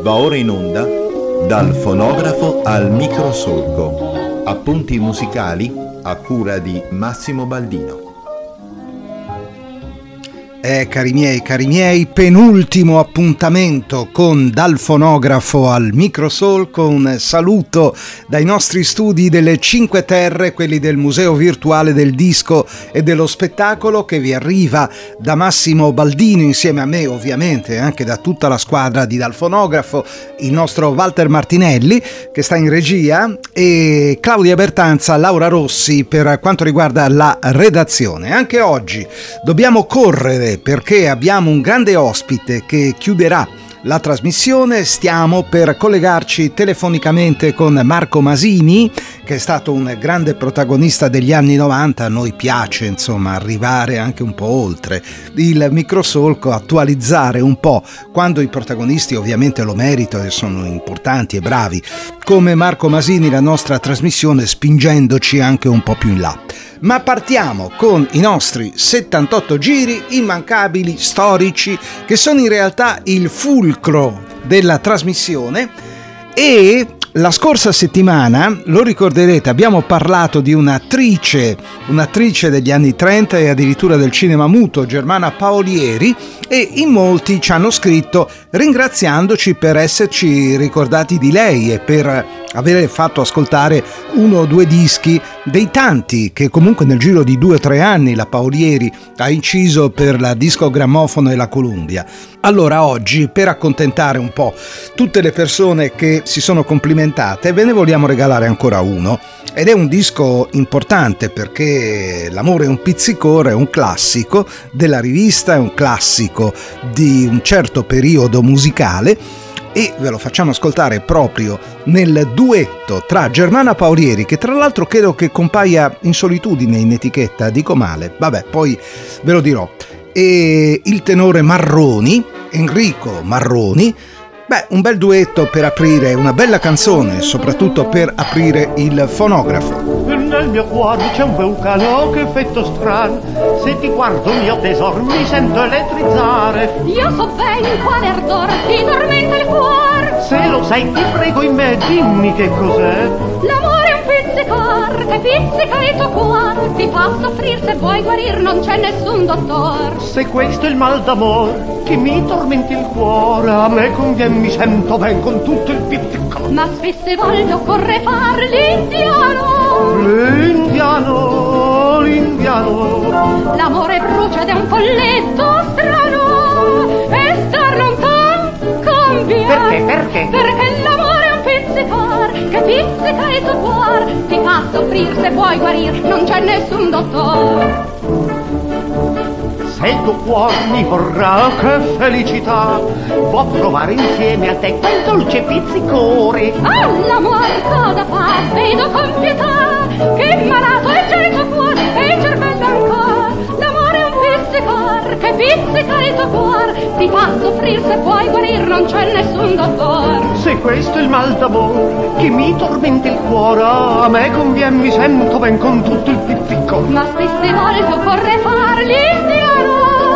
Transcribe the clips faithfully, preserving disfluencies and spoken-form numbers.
Va ora in onda Dal fonografo al microsolco. Appunti musicali a cura di Massimo Baldino. Eh, cari miei, cari miei, penultimo appuntamento con Dal fonografo al microsolco. Un saluto dai nostri studi delle Cinque Terre, quelli del Museo Virtuale del Disco e dello Spettacolo, che vi arriva da Massimo Baldino, insieme a me ovviamente, anche da tutta la squadra di Dal fonografo, il nostro Walter Martinelli che sta in regia e Claudia Bertanza, Laura Rossi per quanto riguarda la redazione. Anche oggi dobbiamo correre perché abbiamo un grande ospite che chiuderà la trasmissione. Stiamo per collegarci telefonicamente con Marco Masini, che è stato un grande protagonista degli anni novanta. A noi piace insomma arrivare anche un po' oltre il microsolco, attualizzare un po' quando i protagonisti ovviamente lo meritano e sono importanti e bravi come Marco Masini la nostra trasmissione, spingendoci anche un po' più in là. Ma partiamo con i nostri settantotto giri immancabili, storici, che sono in realtà il fulcro della trasmissione. E la scorsa settimana, lo ricorderete, abbiamo parlato di un'attrice, un'attrice degli anni trenta e addirittura del cinema muto, Germana Paolieri, e in molti ci hanno scritto ringraziandoci per esserci ricordati di lei e per avere fatto ascoltare uno o due dischi dei tanti che comunque nel giro di due o tre anni la Paolieri ha inciso per la Disco Grammofono e la Columbia. Allora oggi, per accontentare un po' tutte le persone che si sono complimentate, ve ne vogliamo regalare ancora uno, ed è un disco importante perché L'amore è un pizzicore, è un classico della rivista, è un classico di un certo periodo musicale, e ve lo facciamo ascoltare proprio nel duetto tra Germana Paolieri, che tra l'altro credo che compaia in solitudine in etichetta, dico male, vabbè, poi ve lo dirò, e il tenore Marroni, Enrico Marroni. Beh, un bel duetto per aprire una bella canzone, soprattutto per aprire il fonografo. Nel mio cuore c'è un vulcano, che effetto strano. Se ti guardo, mio tesoro, mi sento elettrizzare. Io so ben quale ardor ti tormenta il cuore. Se lo sai, ti prego in me, dimmi che cos'è. L'amore è un pizzicor che pizzica il tuo cuore. Ti fa soffrir, se vuoi guarir non c'è nessun dottor. Se questo è il mal d'amor che mi tormenti il cuore, a me conviene, mi sento ben con tutto il pizzicor. Ma spesse voglio occorre far l'indiano. L'indiano, l'indiano. L'amore brucia ed è un folletto strano, e star lontano conviene. Perché, perché? Perché l'amore è un pizzicor che pizzica il tuo cuore. Ti fa soffrir, se vuoi guarir non c'è nessun dottor. Se il tuo cuore mi vorrà, che felicità, può provare insieme a te quel dolce pizzicore. Ah, l'amore cosa fa? Vedo con pietà che malato è già il tuo cuore e il cervello ancora. L'amore è un pizzicor che pizzica il tuo cuore. Ti fa soffrir, se puoi guarir non c'è nessun dottor. Se questo è il mal d'amore che mi tormenta il cuore, a me conviene, mi sento ben con tutto il pizzicor. Ma spesse volte occorre far l'indiano.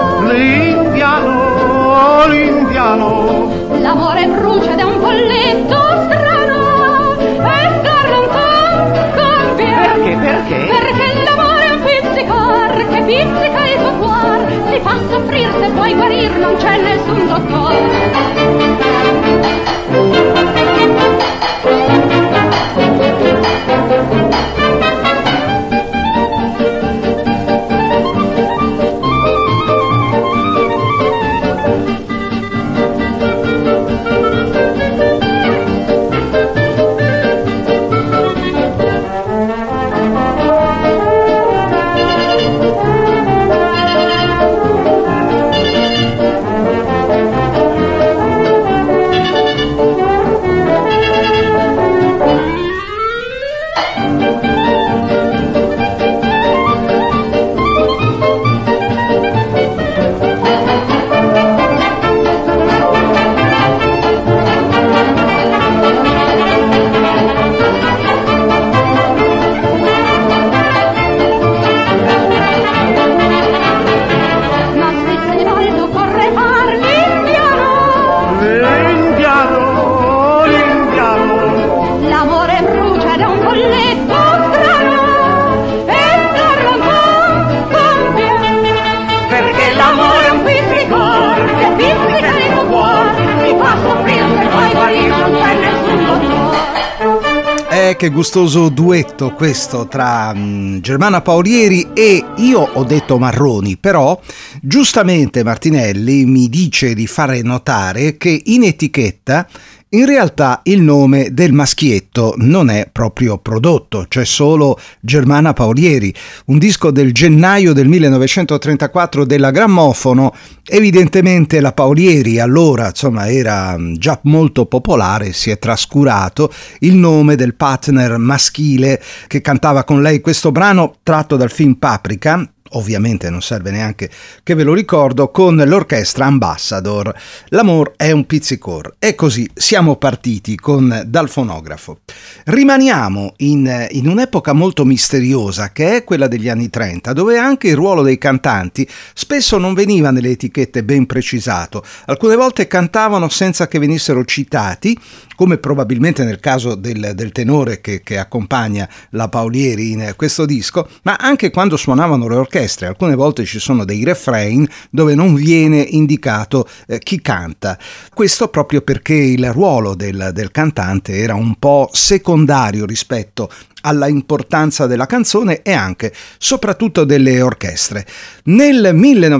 L'indiano, l'indiano. L'amore brucia ed è un folletto strano, e star lontano conviene. Perché, perché? Perché l'amore è un pizzicor che pizzica il tuo cuore. Ti fa soffrir, se vuoi guarir non c'è nessun dottor. che gustoso duetto questo tra um, Germana Paolieri e io ho detto Marroni, però giustamente Martinelli mi dice di fare notare che in etichetta in realtà il nome del maschietto non è proprio prodotto, c'è solo Germana Paolieri, un disco del gennaio del millenovecentotrentaquattro della Grammofono. Evidentemente la Paolieri allora insomma era già molto popolare, si è trascurato il nome del partner maschile che cantava con lei questo brano tratto dal film Paprika. Ovviamente non serve neanche che ve lo ricordo, con l'orchestra Ambassador. L'amor è un pizzicor. E così siamo partiti con Dal fonografo. Rimaniamo in, in un'epoca molto misteriosa che è quella degli anni trenta, dove anche il ruolo dei cantanti spesso non veniva nelle etichette ben precisato. Alcune volte cantavano senza che venissero citati, come probabilmente nel caso del, del tenore che, che accompagna la Paolieri in questo disco, ma anche quando suonavano le orchestre. Alcune volte ci sono dei refrain dove non viene indicato eh, chi canta. Questo proprio perché il ruolo del, del cantante era un po' secondario rispetto alla importanza della canzone e anche soprattutto delle orchestre. Nel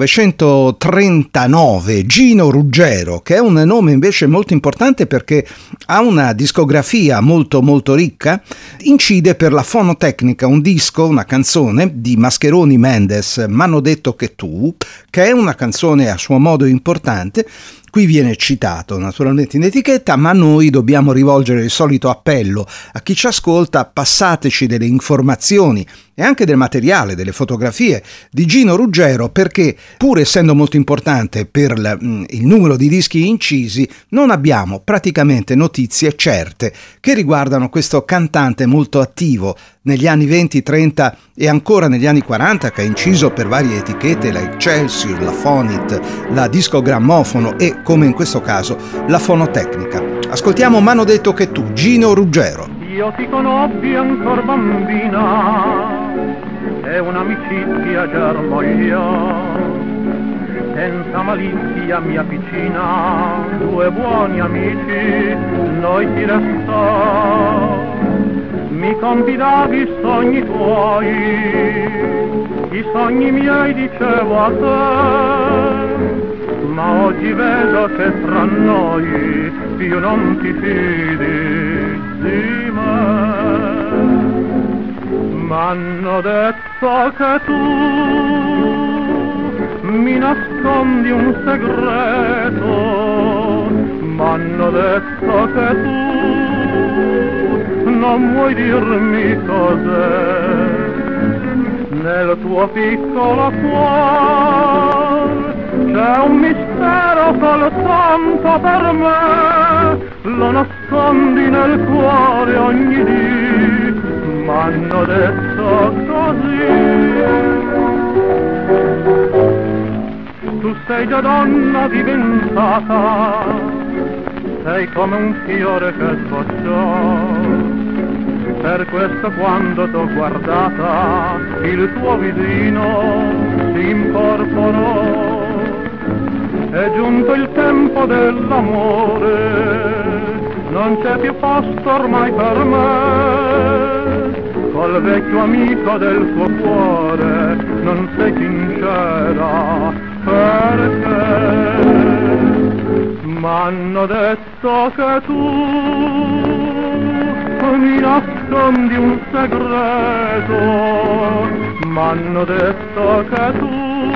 millenovecentotrentanove Gino Ruggero, che è un nome invece molto importante perché ha una discografia molto molto ricca, incide per la Fonotecnica un disco, una canzone di Mascheroni Mendes, M'hanno detto che tu, che è una canzone a suo modo importante. Qui viene citato naturalmente in etichetta, ma noi dobbiamo rivolgere il solito appello a chi ci ascolta: passateci delle informazioni e anche del materiale, delle fotografie di Gino Ruggero, perché pur essendo molto importante per la, il numero di dischi incisi, non abbiamo praticamente notizie certe che riguardano questo cantante molto attivo negli anni venti, trenta e ancora negli anni quaranta, che ha inciso per varie etichette, la Excelsior, la Fonit, la Disco Grammofono e, come in questo caso, la Fonotecnica. Ascoltiamo M'hanno detto che tu, Gino Ruggero. Io ti conobbi ancor bambina, è un'amicizia germoglia, senza malizia mia piccina, due buoni amici noi ti restò. Mi confidavi i sogni tuoi, i sogni miei dicevo a te, ma oggi vedo che tra noi più non ti fidi di me. M'hanno detto che tu mi nascondi un segreto, m'hanno detto che tu non vuoi dirmi cos'è. Nel tuo piccolo cuore c'è un mistero soltanto per me, lo nascondi nel cuore ogni dì, m'hanno detto così. Tu sei già donna diventata, sei come un fiore che sbocciò, per questo quando t'ho guardata il tuo visino si incorporò. È giunto il tempo dell'amore, non c'è più posto ormai per me, col vecchio amico del tuo cuore non sei sincera, perché m'hanno detto che tu mi nascondi un segreto, m'hanno detto che tu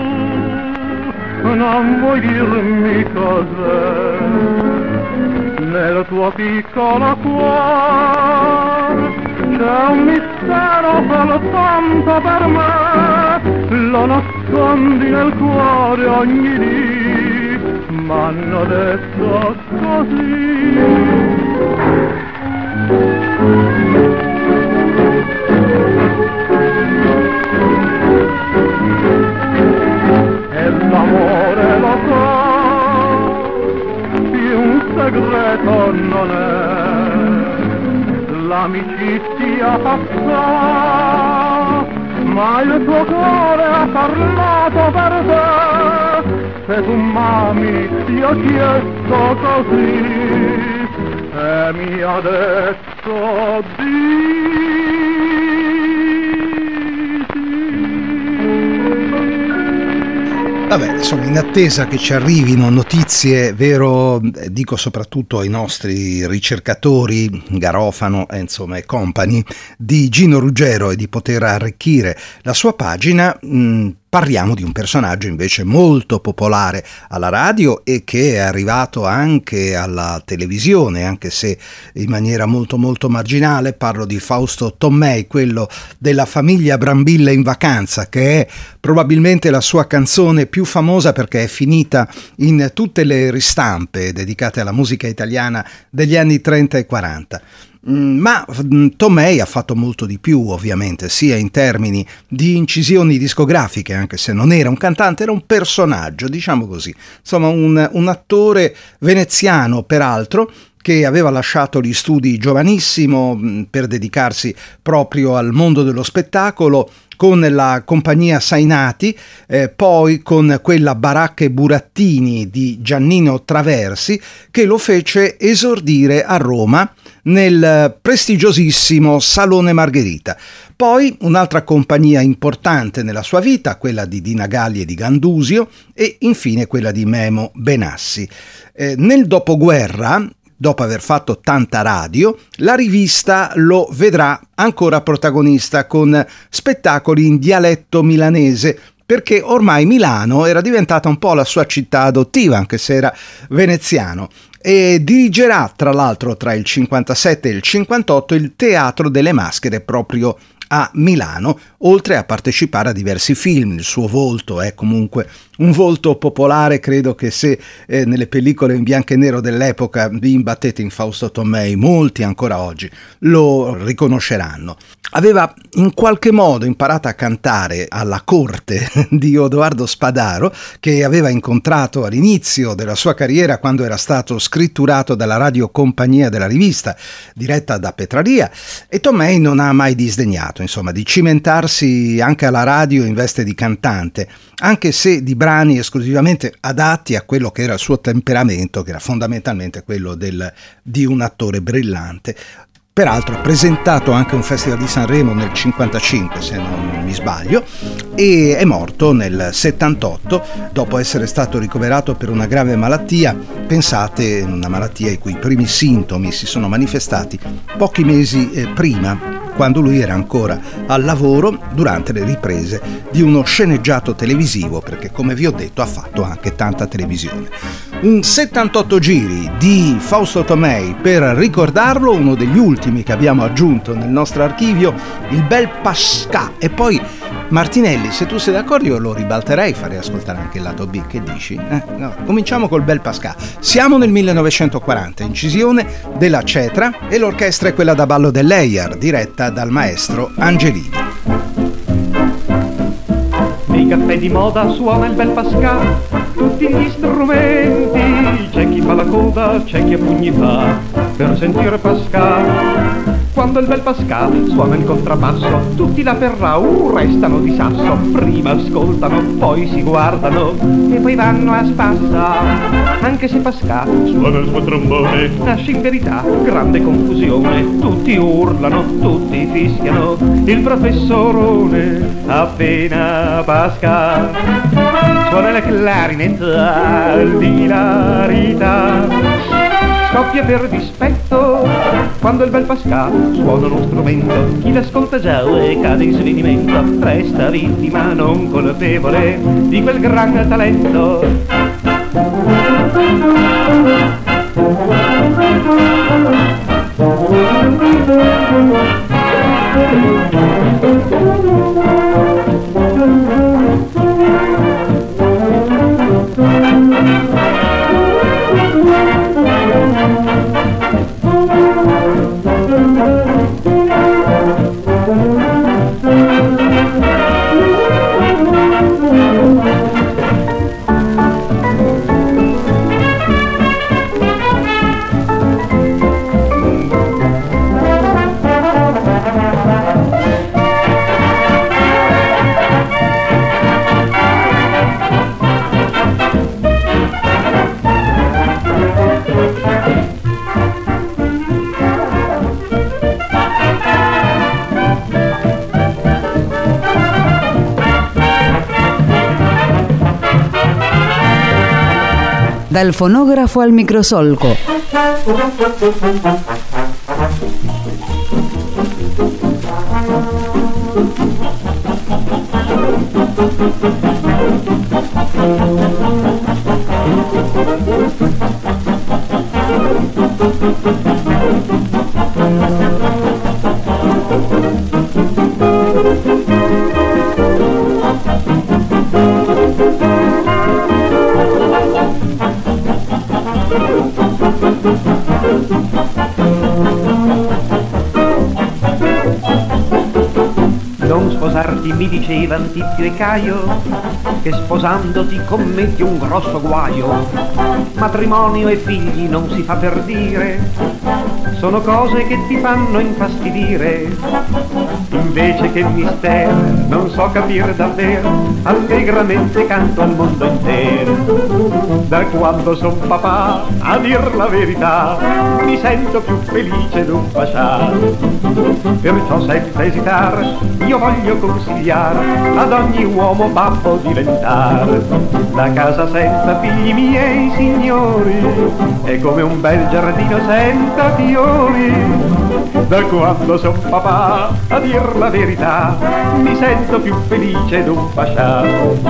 non vuoi dirmi cos'è. Nel tuo piccolo cuore c'è un mistero soltanto per me, lo nascondi nel cuore ogni dì, m'hanno detto così. E l'amore lo so, più un segreto non è, l'amicizia passa, ma il tuo cuore ha parlato per te. Se tu m'ami, ti ho chiesto così, e mi ha detto di Vabbè, insomma, in attesa che ci arrivino notizie, vero, eh, dico soprattutto ai nostri ricercatori, Garofano e insomma e compagni, di Gino Ruggero e di poter arricchire la sua pagina, mh, parliamo di un personaggio invece molto popolare alla radio e che è arrivato anche alla televisione, anche se in maniera molto molto marginale. Parlo di Fausto Tommei, quello della famiglia Brambilla in vacanza, che è probabilmente la sua canzone più famosa perché è finita in tutte le ristampe dedicate alla musica italiana degli anni trenta e quaranta. Ma Tommei ha fatto molto di più, ovviamente, sia in termini di incisioni discografiche, anche se non era un cantante, era un personaggio, diciamo così, insomma un, un attore veneziano peraltro, che aveva lasciato gli studi giovanissimo per dedicarsi proprio al mondo dello spettacolo con la compagnia Sainati, eh, poi con quella Baracche Burattini di Giannino Traversi, che lo fece esordire a Roma nel prestigiosissimo Salone Margherita. Poi un'altra compagnia importante nella sua vita, quella di Dina Galli e di Gandusio, e infine quella di Memo Benassi. Eh, nel dopoguerra, dopo aver fatto tanta radio, la rivista lo vedrà ancora protagonista con spettacoli in dialetto milanese, perché ormai Milano era diventata un po' la sua città adottiva, anche se era veneziano. E dirigerà, tra l'altro, tra il cinquantasette e il cinquantotto il Teatro delle Maschere proprio a Milano, oltre a partecipare a diversi film. Il suo volto è comunque un volto popolare, credo che se eh, nelle pellicole in bianco e nero dell'epoca vi imbattete in Fausto Tommei, molti ancora oggi lo riconosceranno. Aveva in qualche modo imparato a cantare alla corte di Odoardo Spadaro, che aveva incontrato all'inizio della sua carriera quando era stato scritturato dalla radiocompagnia della rivista, diretta da Petralia, e Tommei non ha mai disdegnato, insomma, di cimentarsi anche alla radio in veste di cantante, anche se di brani esclusivamente adatti a quello che era il suo temperamento, che era fondamentalmente quello del, di un attore brillante. Peraltro ha presentato anche un festival di Sanremo nel cinquantacinque, se non mi sbaglio, e è morto nel settantotto dopo essere stato ricoverato per una grave malattia. Pensate, una malattia i cui primi sintomi si sono manifestati pochi mesi eh, prima, quando lui era ancora al lavoro durante le riprese di uno sceneggiato televisivo, perché come vi ho detto ha fatto anche tanta televisione. Un settantotto giri di Fausto Tommei per ricordarlo, uno degli ultimi che abbiamo aggiunto nel nostro archivio, il bel Pascà. E poi Martinelli, se tu sei d'accordo io lo ribalterei, farei ascoltare anche il lato B, che dici? Eh? No. Cominciamo col bel Pascà. Siamo nel millenovecentoquaranta, incisione della Cetra, e l'orchestra è quella da ballo dell'Eyar, diretta dal maestro Angelini. Nei caffè di moda suona il bel Pascà, tutti gli strumenti, c'è chi fa la coda, c'è chi a pugni fa per sentire Pascà. Quando il bel Pascà suona il contrabbasso, tutti là per Raù restano di sasso, prima ascoltano, poi si guardano e poi vanno a spassa. Anche se Pascà suona il suo trombone, nasce in verità grande confusione, tutti urlano, tutti fischiano, il professorone appena Pascà suona la clarinetta, l'ilarità scoppia per dispetto quando il bel Pascà suona uno strumento. Chi l'ascolta già e cade in svenimento, resta vittima non colpevole di quel gran talento. Dal fonografo al microsolco. Non sposarti, mi dicevan Tizio e Caio, che sposandoti commetti un grosso guaio. Matrimonio e figli non si fa per dire, sono cose che ti fanno infastidire. Invece che mistero non so capire davvero, allegramente canto al mondo intero. Da quando son papà, a dir la verità, mi sento più felice d'un pascià. Perciò senza esitare io voglio consigliare ad ogni uomo babbo diventare. La casa senza figli miei signori è come un bel giardino senza fiori. Da quando son papà, a dir la verità, mi sento più felice d'un pascià.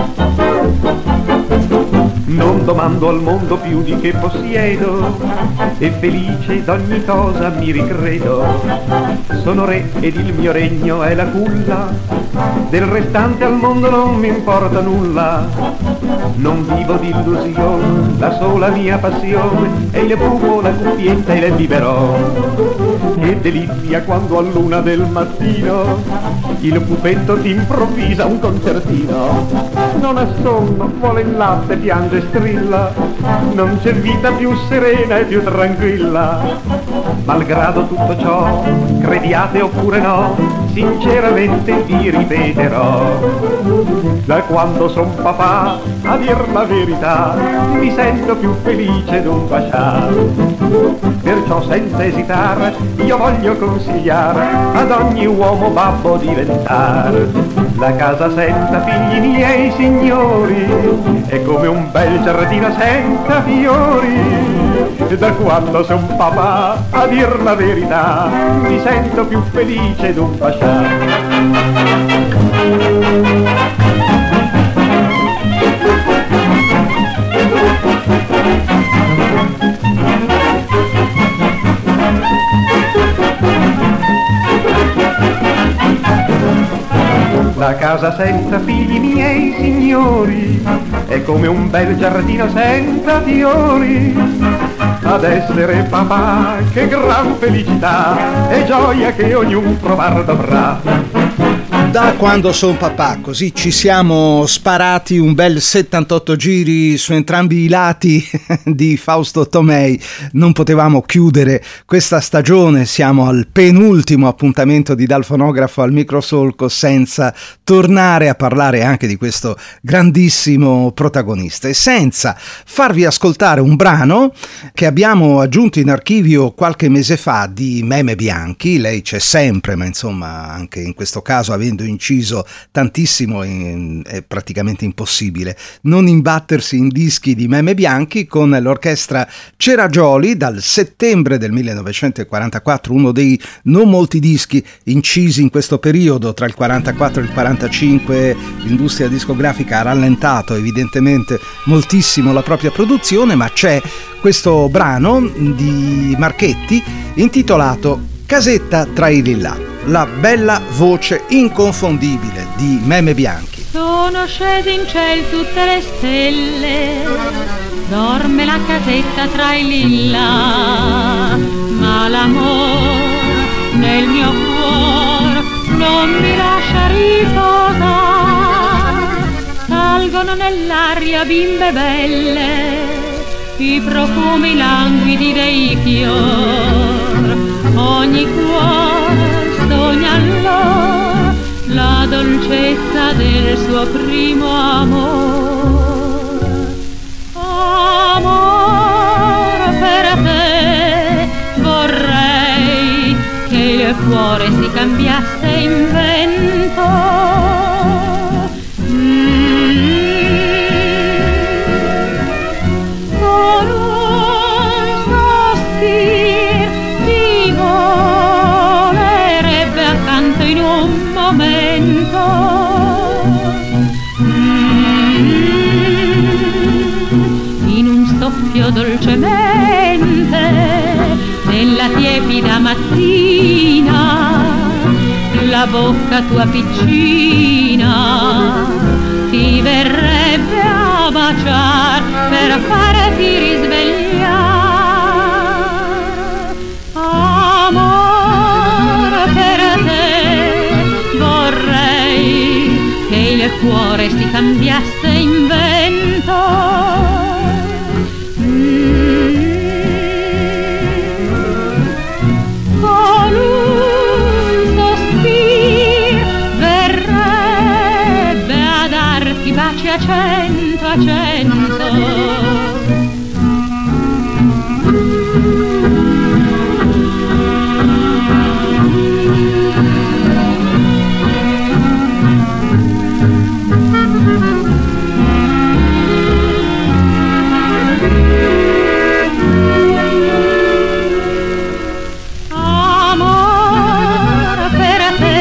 Non domando al mondo più di che possiedo, e felice d'ogni cosa mi ricredo. Sono re ed il mio regno è la culla, del restante al mondo non mi importa nulla. Non vivo di illusione, la sola mia passione è il buco, la cuffietta e il biberon. Che delizia quando a luna del mattino il pupetto ti improvvisa un concertino. Non ha sonno, vuole il latte, piange e strilla, non c'è vita più serena e più tranquilla. Malgrado tutto ciò, crediate oppure no, sinceramente vi ripeterò. Da quando son papà, a dir la verità, mi sento più felice d'un pascià. Perciò senza esitare io voglio consigliare ad ogni uomo babbo diventare. La casa senza figli miei signori è come un bel giardino senza fiori. Da quando son papà, a dir la verità, mi sento più felice d'un pascià. La casa senza figli miei signori è come un bel giardino senza fiori. Ad essere papà, che gran felicità e gioia che ognuno provar dovrà. Da quando son papà, così ci siamo sparati un bel settantotto giri su entrambi i lati di Fausto Tomei. Non potevamo chiudere questa stagione, siamo al penultimo appuntamento di Dal fonografo al microsolco senza tornare a parlare anche di questo grandissimo protagonista e senza farvi ascoltare un brano che abbiamo aggiunto in archivio qualche mese fa di Meme Bianchi. Lei c'è sempre, ma insomma anche in questo caso, avendo inciso tantissimo, è praticamente impossibile non imbattersi in dischi di Meme Bianchi, con l'orchestra Ceragioli dal settembre del millenovecentoquarantaquattro, uno dei non molti dischi incisi in questo periodo. Tra il quarantaquattro e il quarantacinque l'industria discografica ha rallentato evidentemente moltissimo la propria produzione, ma c'è questo brano di Marchetti intitolato Casetta tra i lillà, la bella voce inconfondibile di Meme Bianchi. Sono scese in ciel tutte le stelle, dorme la casetta tra i lilla, ma l'amor nel mio cuore non mi lascia riposare. Salgono nell'aria bimbe belle, i profumi languidi dei fior, ogni cuore sogna allora la dolcezza del suo primo amore. Amore, per te vorrei che il cuore si cambiasse in vento. Mm-hmm. soffio dolcemente nella tiepida mattina, la bocca tua piccina ti verrebbe a baciar per farti risvegliare. Amore, per te vorrei che il cuore si cambiasse in vento. Baci a cento, a cento. Amore, per te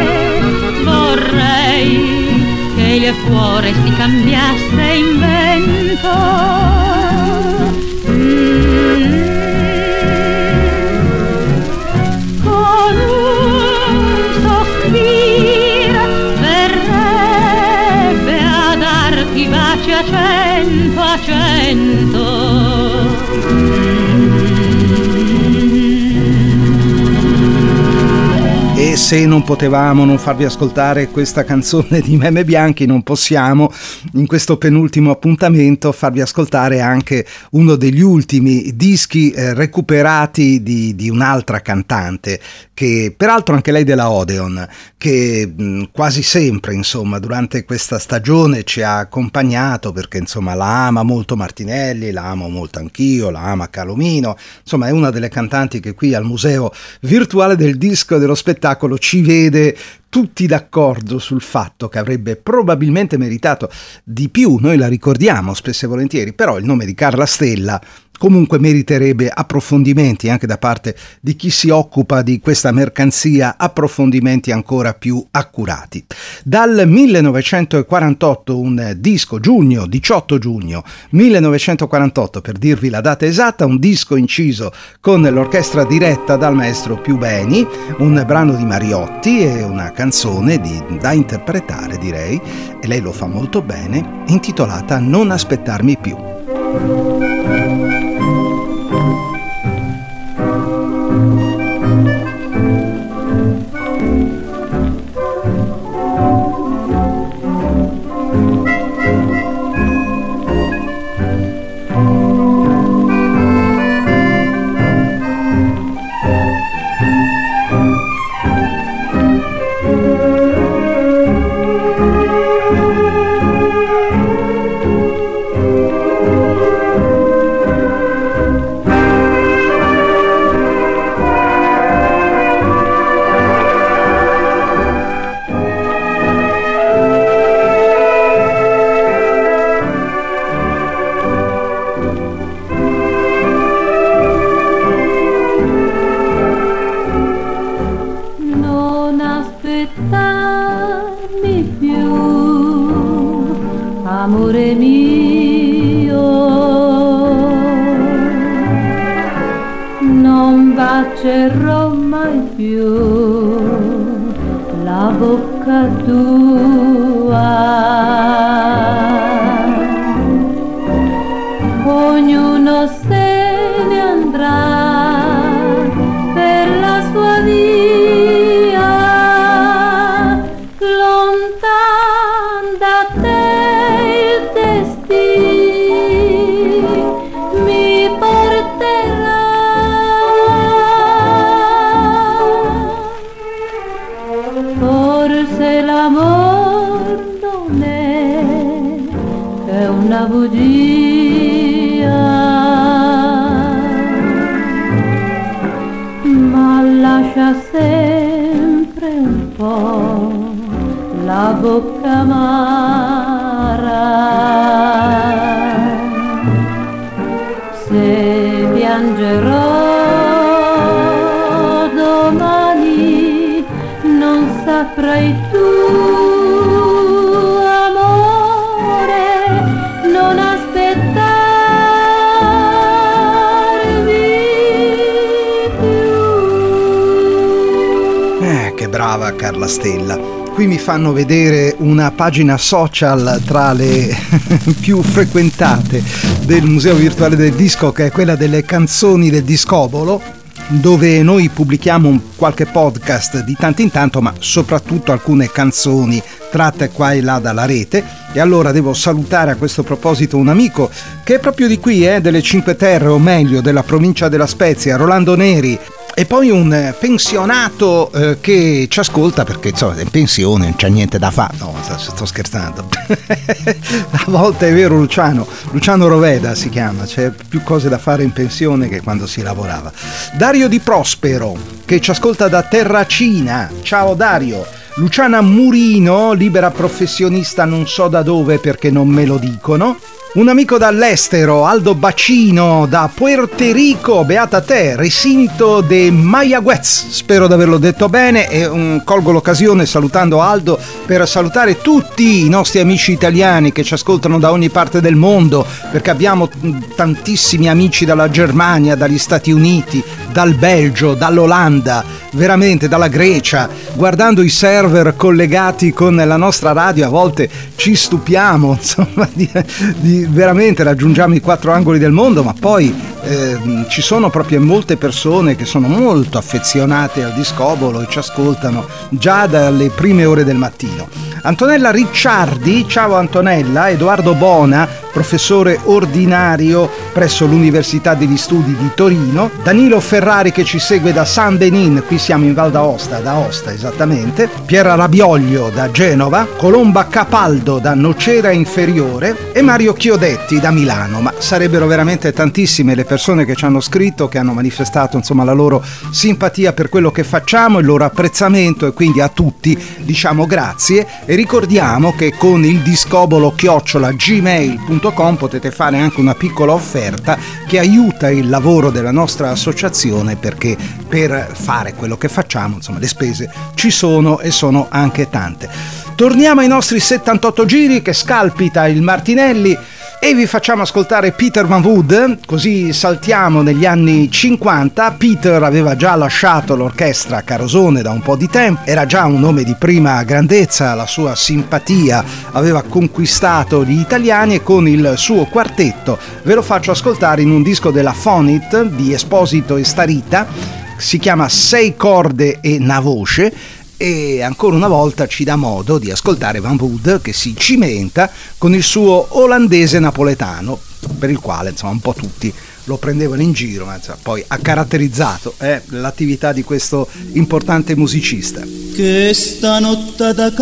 vorrei che il cuore si cambiasse in vento. Mm. Con un sospiro verrebbe a darti baci a cento, a cento. E se non potevamo non farvi ascoltare questa canzone di Meme Bianchi, non possiamo in questo penultimo appuntamento farvi ascoltare anche uno degli ultimi dischi eh, recuperati di, di un'altra cantante, che peraltro anche lei della Odeon, che mh, quasi sempre insomma durante questa stagione ci ha accompagnato, perché insomma la ama molto Martinelli, la amo molto anch'io, la ama Calomino, insomma è una delle cantanti che qui al Museo Virtuale del Disco e dello Spettacolo ci vede tutti d'accordo sul fatto che avrebbe probabilmente meritato di più. Noi la ricordiamo spesso e volentieri, però il nome di Carla Stella comunque meriterebbe approfondimenti anche da parte di chi si occupa di questa mercanzia, approfondimenti ancora più accurati. Dal millenovecentoquarantotto, un disco, giugno, diciotto giugno millenovecentoquarantotto per dirvi la data esatta, un disco inciso con l'orchestra diretta dal maestro Più Beni, un brano di Mariotti e una canzone di, da interpretare direi, e lei lo fa molto bene, intitolata Non aspettarmi più. Amore mio, non bacerò mai più la bocca tua. Ognuno se ne andrà per la sua via, lontan da te. Mi porterà, forse l'amor non è che una bugia, ma lascia sempre un po' la bocca amara. Se piangerò domani non saprai tu, amore, non aspettare. brava Carla Stella. Qui mi fanno vedere una pagina social tra le più frequentate del Museo Virtuale del Disco, che è quella delle canzoni del discobolo, dove noi pubblichiamo qualche podcast di tanto in tanto, ma soprattutto alcune canzoni tratte qua e là dalla rete. E allora devo salutare a questo proposito un amico che è proprio di qui, eh, delle Cinque Terre, o meglio della provincia della Spezia, Rolando Neri. E poi un pensionato eh, che ci ascolta perché insomma è in pensione, non c'è niente da fare. No, sto scherzando. A volte è vero, Luciano Luciano Roveda si chiama, c'è più cose da fare in pensione che quando si lavorava. Dario Di Prospero che ci ascolta da Terracina. Ciao Dario. Luciana Murino, libera professionista non so da dove perché non me lo dicono. Un amico dall'estero, Aldo Bacino da Puerto Rico, beata te, recinto de Mayagüez, spero di averlo detto bene, e um, colgo l'occasione salutando Aldo per salutare tutti i nostri amici italiani che ci ascoltano da ogni parte del mondo, perché abbiamo tantissimi amici dalla Germania, dagli Stati Uniti, dal Belgio, dall'Olanda, veramente dalla Grecia. Guardando i server collegati con la nostra radio a volte ci stupiamo, insomma, di, di veramente raggiungiamo i quattro angoli del mondo, ma poi eh, ci sono proprio molte persone che sono molto affezionate al discobolo e ci ascoltano già dalle prime ore del mattino. Antonella Ricciardi, ciao Antonella. Edoardo Bona, professore ordinario presso l'Università degli Studi di Torino. Danilo Ferrari che ci segue da San Benin, qui siamo in Val d'Aosta, da Aosta esattamente. Piera Rabioglio da Genova, Colomba Capaldo da Nocera Inferiore e Mario Chiodetti da Milano. Ma sarebbero veramente tantissime le persone che ci hanno scritto, che hanno manifestato insomma la loro simpatia per quello che facciamo, il loro apprezzamento, e quindi a tutti diciamo grazie. E ricordiamo che con il discobolo chiocciola gmail punto com potete fare anche una piccola offerta che aiuta il lavoro della nostra associazione, perché per fare quello che facciamo insomma le spese ci sono e sono anche tante. Torniamo ai nostri settantotto giri, che scalpita il Martinelli, e vi facciamo ascoltare Peter Van Wood, così saltiamo negli anni cinquanta. Peter aveva già lasciato l'orchestra Carosone da un po' di tempo, era già un nome di prima grandezza, la sua simpatia aveva conquistato gli italiani, e con il suo quartetto ve lo faccio ascoltare in un disco della Fonit di Esposito e Starita, si chiama Sei corde e una voce. E ancora una volta ci dà modo di ascoltare Van Wood che si cimenta con il suo olandese napoletano, per il quale insomma un po' tutti lo prendevano in giro, ma insomma, poi ha caratterizzato eh, l'attività di questo importante musicista. Che stanottata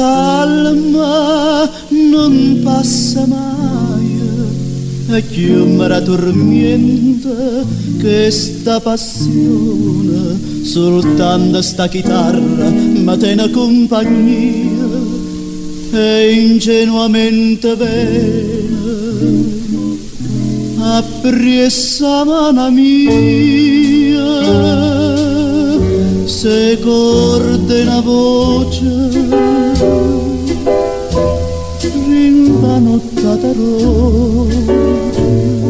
calma non passa mai, e chiamara tormenta che sta passione, soltanto sta chitarra ma te ne compagnia, e ingenuamente bene appressa mano mia, se corde una voce rinda nottata roce,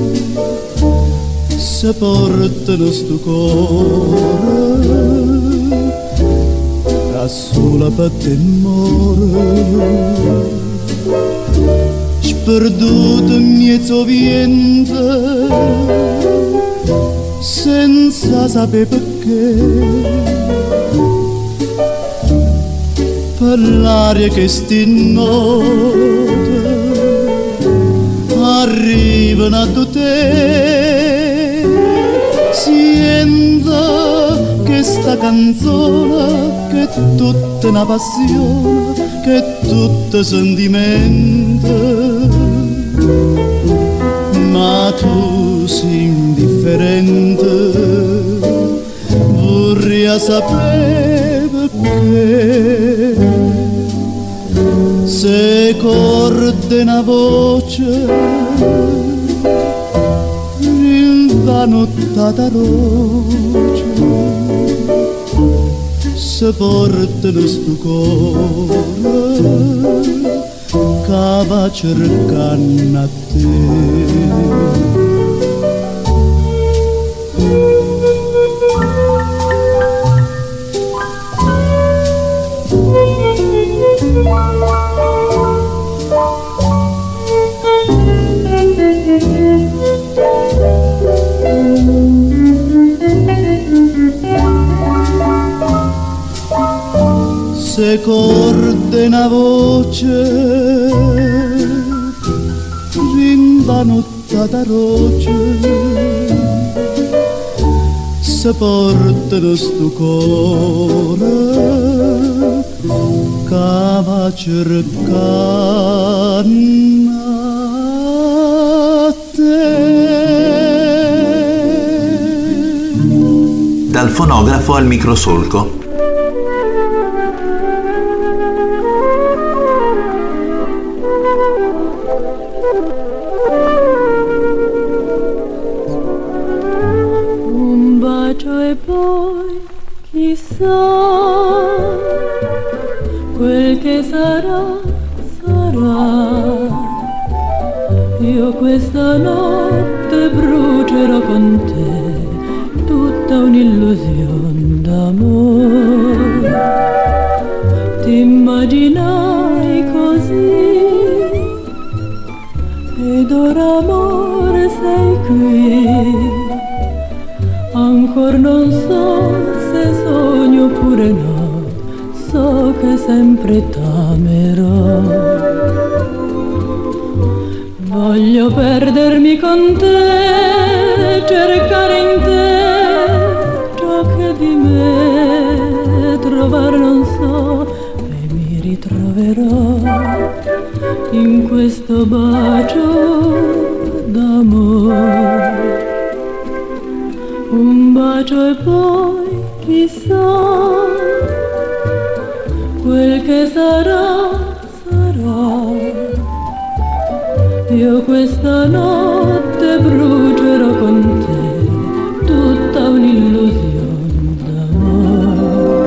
se portano sto cuore a sola per te muore, sperduto in mezzo vento senza sapere perché, per l'aria che sti notte arrivano a te, sento che sta canzone che è tutta una passione, che è tutto sentimento, ma tu sei indifferente, vorrei sapere perché, se corde una voce rinda nottata roce, se portano sto cuore che va cercando a te. le corde una voce rinvanottata roce se portano sto cuore che va cercando a te. Dal fonografo al microsolco. Un bacio e poi chissà quel che sarà, sarà. Io questa notte brucerò con te tutta un'illusione d'amore. Ti immaginai così ed ora amore sei qui. Ancor non so se sogno oppure no, so che sempre t'amerò. Voglio perdermi con te, cercare in te ciò che di me trovar non so, e mi ritroverò in questo bacio d'amore. Un bacio e poi chissà quel che sarà, sarà. Io questa notte brucerò con te tutta un'illusione d'amore.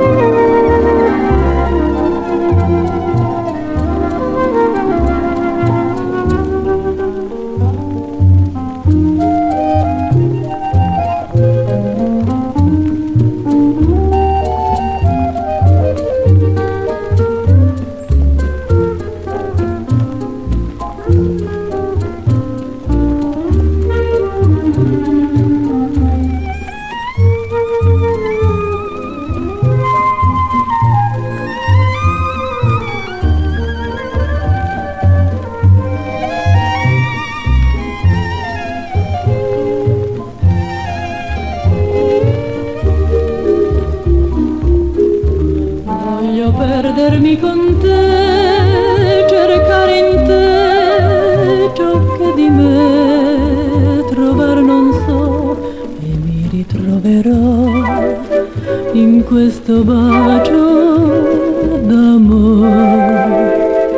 Perdermi con te, cercare in te ciò che di me trovar non so, e mi ritroverò in questo bacio d'amore.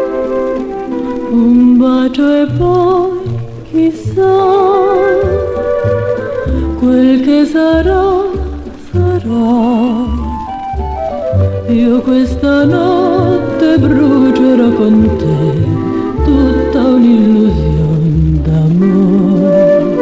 Un bacio e poi chissà quel che sarà, sarà. Io questa notte brucerò con te tutta un'illusione d'amore.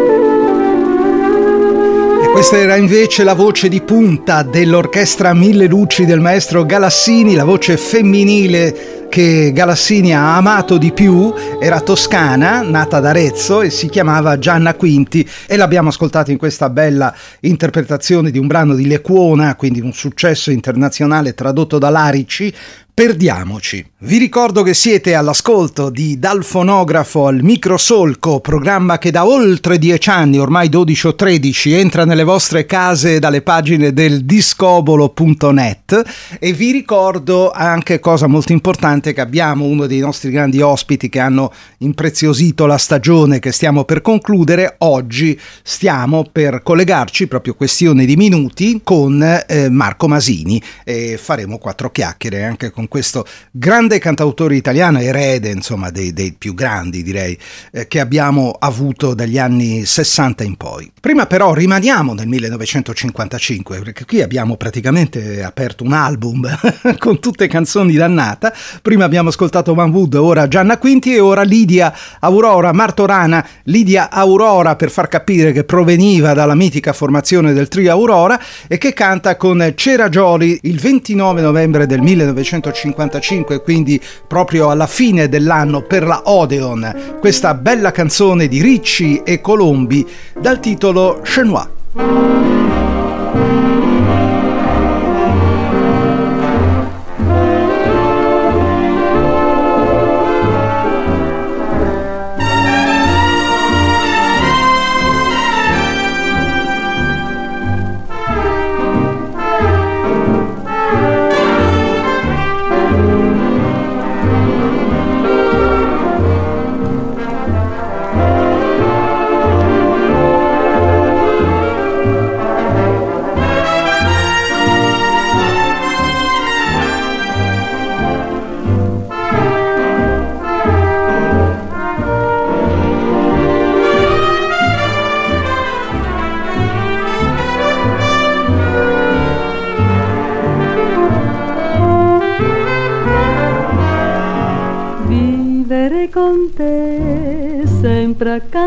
E questa era invece la voce di punta dell'orchestra Mille Luci del maestro Galassini, la voce femminile che Galassini ha amato di più. Era toscana, nata ad Arezzo, e si chiamava Gianna Quinti, e l'abbiamo ascoltata in questa bella interpretazione di un brano di Lecuona, quindi un successo internazionale tradotto da Larici, Perdiamoci. Vi ricordo che siete all'ascolto di Dal fonografo al microsolco, programma che da oltre dieci anni, ormai dodici o tredici, entra nelle vostre case dalle pagine del discobolo punto net, e vi ricordo anche, cosa molto importante, che abbiamo uno dei nostri grandi ospiti che hanno impreziosito la stagione che stiamo per concludere. Oggi stiamo per collegarci, proprio questione di minuti, con eh, Marco Masini, e faremo quattro chiacchiere anche con questo grande cantautore italiano, erede insomma dei, dei più grandi, direi, eh, che abbiamo avuto dagli anni sessanta in poi. Prima però rimaniamo nel millenovecentocinquantacinque, perché qui abbiamo praticamente aperto un album con tutte canzoni dannata. Prima abbiamo ascoltato Van Wood, ora Gianna Quinti e ora Lidia Aurora Martorana. Lidia Aurora, per far capire che proveniva dalla mitica formazione del trio Aurora, e che canta con Cera Jolly il ventinove novembre del millenovecentocinquantacinque, quindi proprio alla fine dell'anno, per la Odeon, questa bella canzone di Ricci e Colombi dal titolo Chenois.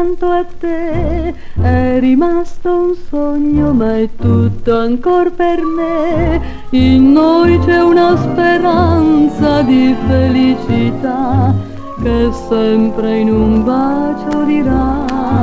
accanto a te. È rimasto un sogno ma è tutto ancora per me. In noi c'è una speranza di felicità che sempre in un bacio dirà: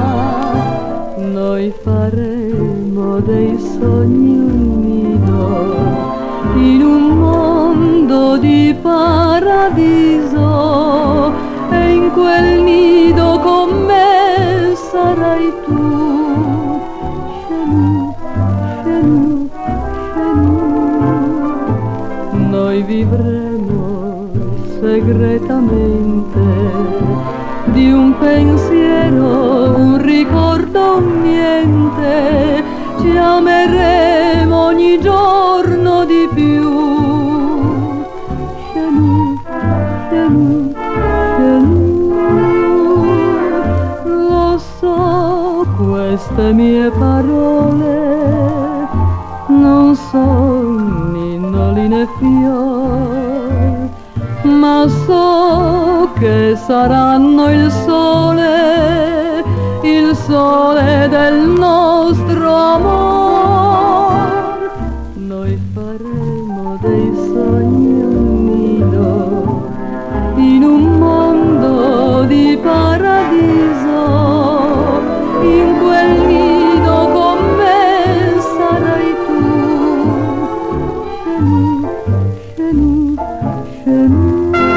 noi faremo dei sogni un nido in un mondo di paradiso, e in quel nido con me sarai tu. Chelou, chelou, chelou. Noi vivremo segretamente di un pensiero, un ricordo, un niente. Ci ameremo ogni giorno di più. Chelou, chelou, chelou. Lo so, queste mie parole non sono ninnoli né fior, ma so che saranno il sole, il sole del nostro amor. Noi faremo dei sogni un nido in un mondo di paradiso, in quel nido con me sarai tu. Chelou, chelou, chelou.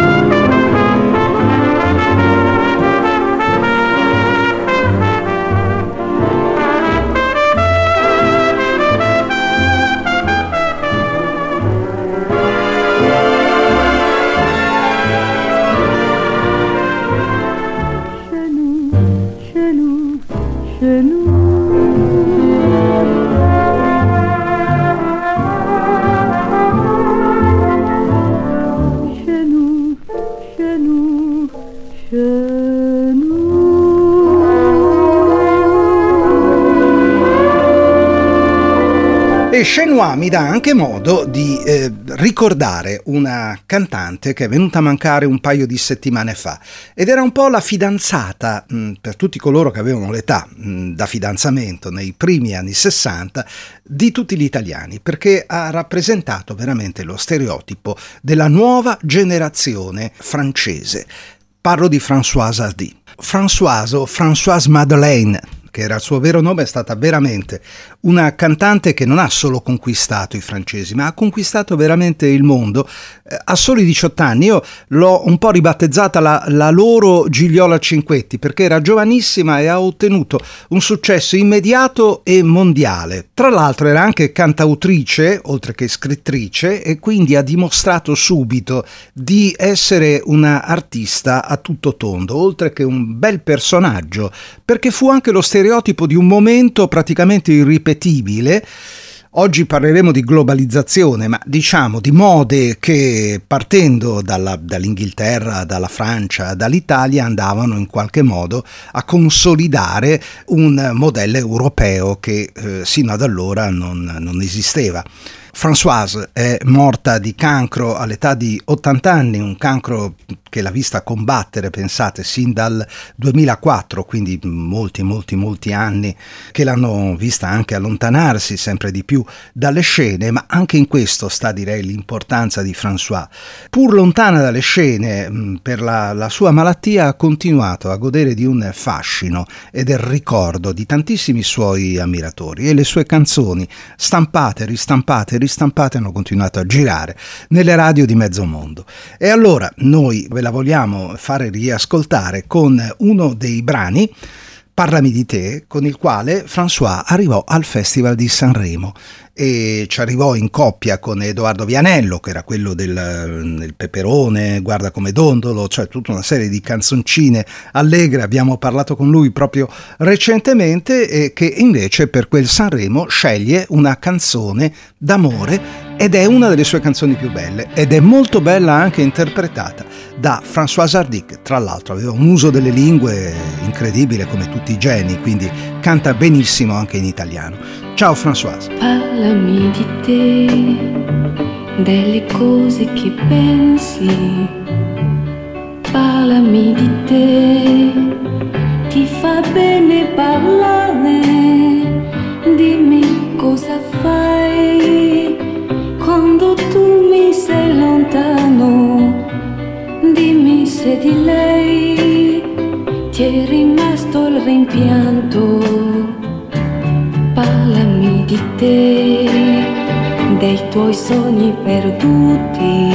E Chenois mi dà anche modo di eh, ricordare una cantante che è venuta a mancare un paio di settimane fa, ed era un po' la fidanzata, mh, per tutti coloro che avevano l'età mh, da fidanzamento nei primi anni sessanta, di tutti gli italiani, perché ha rappresentato veramente lo stereotipo della nuova generazione francese. Parlo di Françoise Hardy. Françoise o Françoise Madeleine, che era il suo vero nome, è stata veramente una cantante che non ha solo conquistato i francesi, ma ha conquistato veramente il mondo. Eh, a soli diciotto anni io l'ho un po' ribattezzata la, la loro Gigliola Cinquetti, perché era giovanissima e ha ottenuto un successo immediato e mondiale. Tra l'altro era anche cantautrice, oltre che scrittrice, e quindi ha dimostrato subito di essere una artista a tutto tondo, oltre che un bel personaggio, perché fu anche lo stereotipo di un momento praticamente irripetibile. Oggi parleremo di globalizzazione, ma diciamo di mode che partendo dalla, dall'Inghilterra, dalla Francia, dall'Italia andavano in qualche modo a consolidare un modello europeo che eh, sino ad allora non, non esisteva. Françoise è morta di cancro all'età di ottanta anni, un cancro che l'ha vista combattere, pensate, sin dal duemilaquattro, quindi molti, molti, molti anni che l'hanno vista anche allontanarsi sempre di più dalle scene, ma anche in questo sta, direi, l'importanza di Françoise. Pur lontana dalle scene, per la, la sua malattia ha continuato a godere di un fascino e del ricordo di tantissimi suoi ammiratori, e le sue canzoni, stampate, ristampate, ristampate, hanno continuato a girare nelle radio di mezzo mondo. E allora noi ve la vogliamo fare riascoltare con uno dei brani, Parlami di te, con il quale Françoise arrivò al Festival di Sanremo e ci arrivò in coppia con Edoardo Vianello, che era quello del, del Peperone, Guarda come dondolo, cioè tutta una serie di canzoncine allegre. Abbiamo parlato con lui proprio recentemente, e che invece per quel Sanremo sceglie una canzone d'amore, ed è una delle sue canzoni più belle, ed è molto bella anche interpretata da Françoise Hardy, che tra l'altro aveva un uso delle lingue incredibile come tutti i geni, quindi canta benissimo anche in italiano. Ciao Françoise. Parlami di te, delle cose che pensi, parlami di te, ti fa bene parlare, dimmi cosa fai quando tu mi sei lontano, dimmi se di lei ti è rimasto il rimpianto, parlami di te, dei tuoi sogni perduti,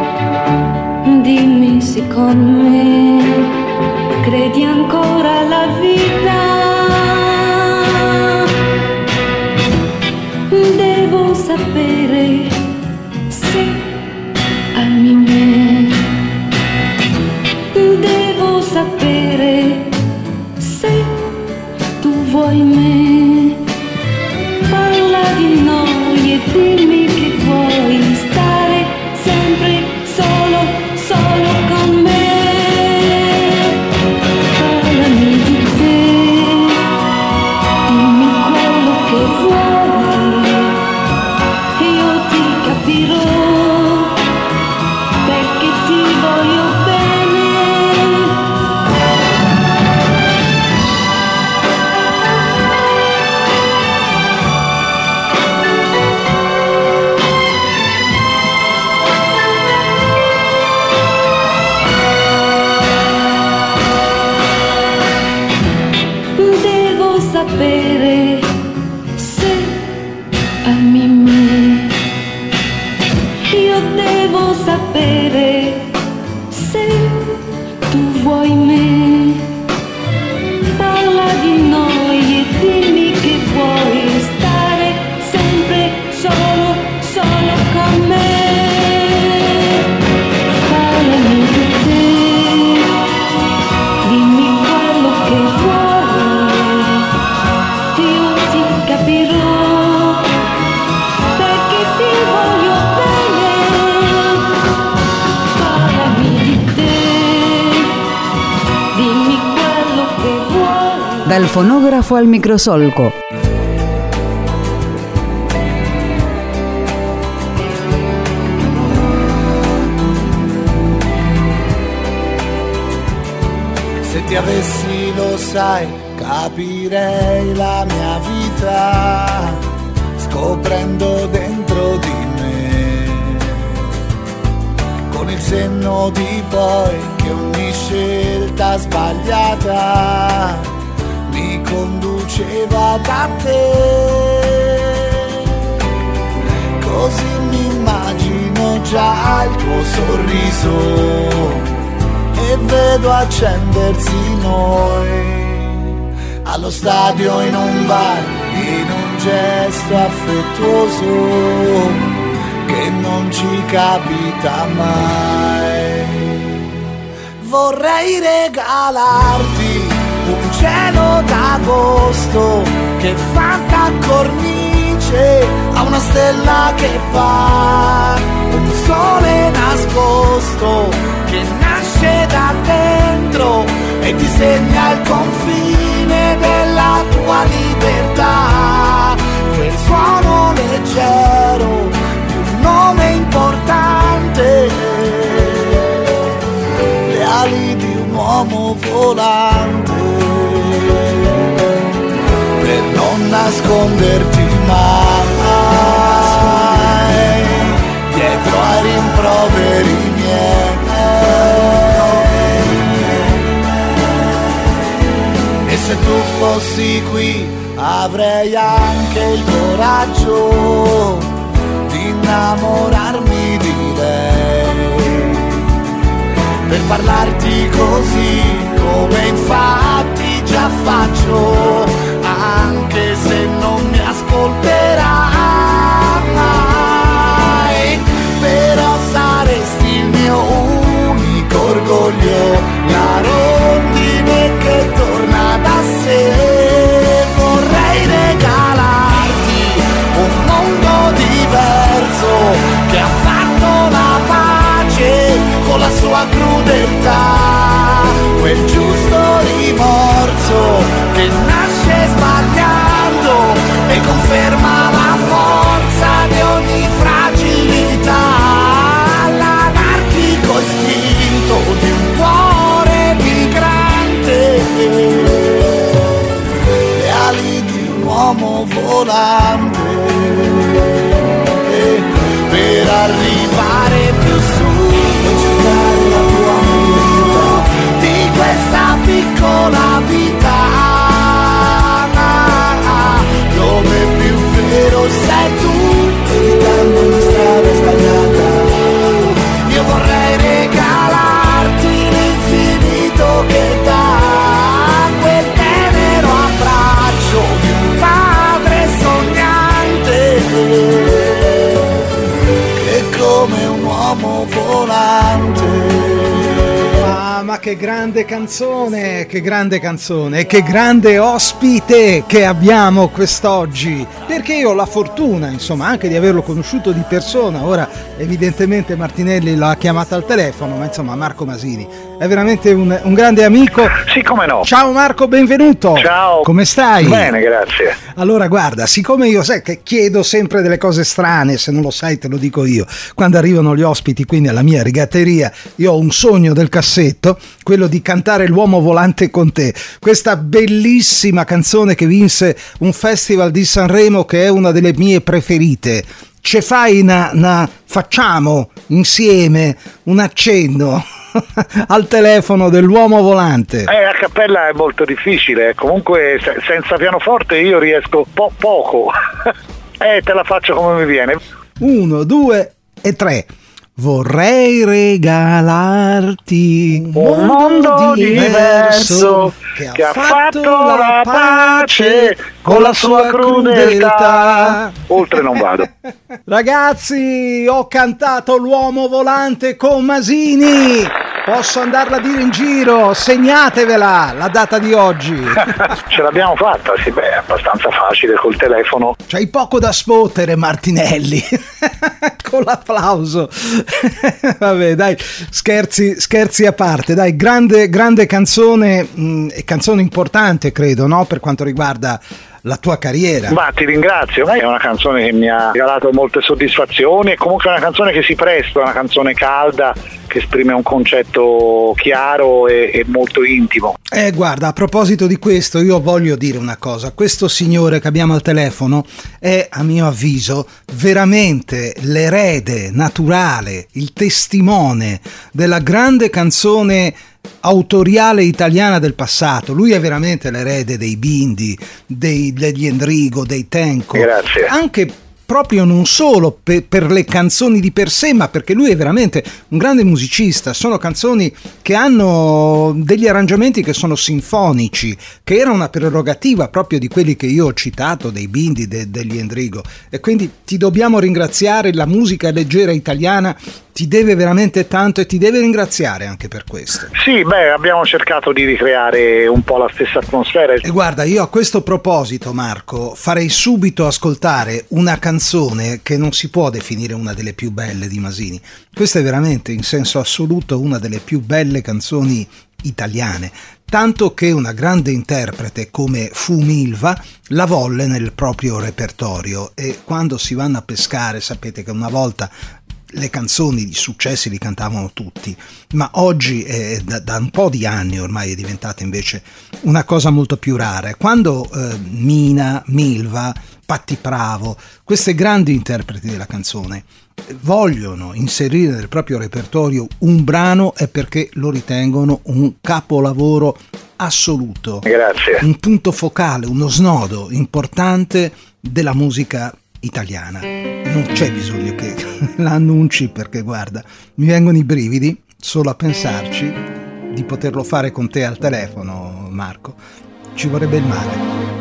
dimmi se con me credi ancora alla vita. Devo sapere se ami me, devo sapere se tu vuoi me, parla di noi e dimmi che vuoi stare sempre solo, solo con me. Sapere se ami me, io devo sapere se tu vuoi me, parla di noi e dimmi che vuoi stare sempre solo, solo con me, parlami di te, dimmi quello che vuoi. Dal fonografo al microsolco. Se ti avessi, lo sai, capirei la mia vita, scoprendo dentro di me, con il senno di poi, che ogni scelta sbagliata mi conduceva da te. Così mi immagino già il tuo sorriso e vedo accendersi noi, allo stadio, in un bar, in un gesto affettuoso che non ci capita mai. Vorrei regalarti un cielo d'agosto che fa da cornice a una stella che fa, un sole nascosto che nasce da dentro e disegna il confine della tua libertà, quel suono leggero di un nome importante, le ali di un uomo volante, per non nasconderti mai dietro ai rimproveri miei. E se tu fossi qui avrei anche il coraggio di innamorarmi di lei, per parlarti così come infatti già faccio, anche se non mi ascolterai, però saresti il mio unico orgoglio, la rondine che torna da sé. Vorrei regalarti un mondo diverso che ha fatto la pace con la sua crudeltà, quel giusto rimorso che nasce uomo volante, per arrivare più su e cercare la tua vita di questa piccola vita, dove più vero sei tu, evitando la strada sbagliata. Io vorrei regalarti l'infinito che dà quel tenero abbraccio di un padre sognante, che come un uomo volante. Ah, ma che grande canzone, che grande canzone, che grande ospite che abbiamo quest'oggi, perché io ho la fortuna, insomma, anche di averlo conosciuto di persona. Ora evidentemente Martinelli l'ha chiamata al telefono, ma insomma Marco Masini è veramente un, un grande amico. Sì, come no. Ciao Marco, benvenuto. Ciao. Come stai? Bene, grazie. Allora guarda, siccome io sai che chiedo sempre delle cose strane, se non lo sai te lo dico io, quando arrivano gli ospiti qui nella mia rigatteria, io ho un sogno del cassetto, quello di cantare L'uomo volante con te, questa bellissima canzone che vinse un festival di Sanremo, che è una delle mie preferite. Ce fai una, una facciamo insieme un accenno al telefono dell'uomo volante? Eh, a cappella è molto difficile, comunque se- senza pianoforte io riesco po- poco. Eh, te la faccio come mi viene. Uno, due e tre. Vorrei regalarti un mondo diverso che, che ha fatto la pace con la sua crudeltà. Oltre non vado. Ragazzi, ho cantato L'uomo volante con Masini. Posso andarla a dire in giro? Segnatevela la data di oggi. Ce l'abbiamo fatta, sì, beh, è abbastanza facile col telefono. C'hai poco da sfottere, Martinelli. Con l'applauso. Vabbè, dai, scherzi, scherzi a parte, dai, grande, grande canzone, mh, canzone importante, credo, no? Per quanto riguarda la tua carriera. Ma ti ringrazio, è una canzone che mi ha regalato molte soddisfazioni, e comunque è una canzone che si presta, una canzone calda che esprime un concetto chiaro e, e molto intimo. Eh guarda, a proposito di questo io voglio dire una cosa: questo signore che abbiamo al telefono è, a mio avviso, veramente l'erede naturale, il testimone della grande canzone autoriale italiana del passato. Lui è veramente l'erede dei Bindi, dei, degli Endrigo, dei Tenco. Grazie. Anche proprio non solo per, per le canzoni di per sé, ma perché lui è veramente un grande musicista. Sono canzoni che hanno degli arrangiamenti che sono sinfonici, che era una prerogativa proprio di quelli che io ho citato, dei Bindi, de, degli Endrigo, e quindi ti dobbiamo ringraziare. La musica leggera italiana ti deve veramente tanto e ti deve ringraziare anche per questo. Sì, beh, abbiamo cercato di ricreare un po' la stessa atmosfera. E guarda, io a questo proposito, Marco, farei subito ascoltare una canzone che non si può definire una delle più belle di Masini. Questa è veramente, in senso assoluto, una delle più belle canzoni italiane, tanto che una grande interprete come fu Milva la volle nel proprio repertorio. E quando si vanno a pescare, sapete che una volta le canzoni di successi li cantavano tutti, ma oggi eh, da, da un po' di anni ormai è diventata invece una cosa molto più rara. Quando eh, Mina, Milva, Patti Pravo, queste grandi interpreti della canzone vogliono inserire nel proprio repertorio un brano, è perché lo ritengono un capolavoro assoluto. Grazie. Un punto focale, uno snodo importante della musica italiana. Non c'è bisogno che la annunci, perché guarda, mi vengono i brividi solo a pensarci di poterlo fare con te al telefono, Marco. Ci vorrebbe il mare.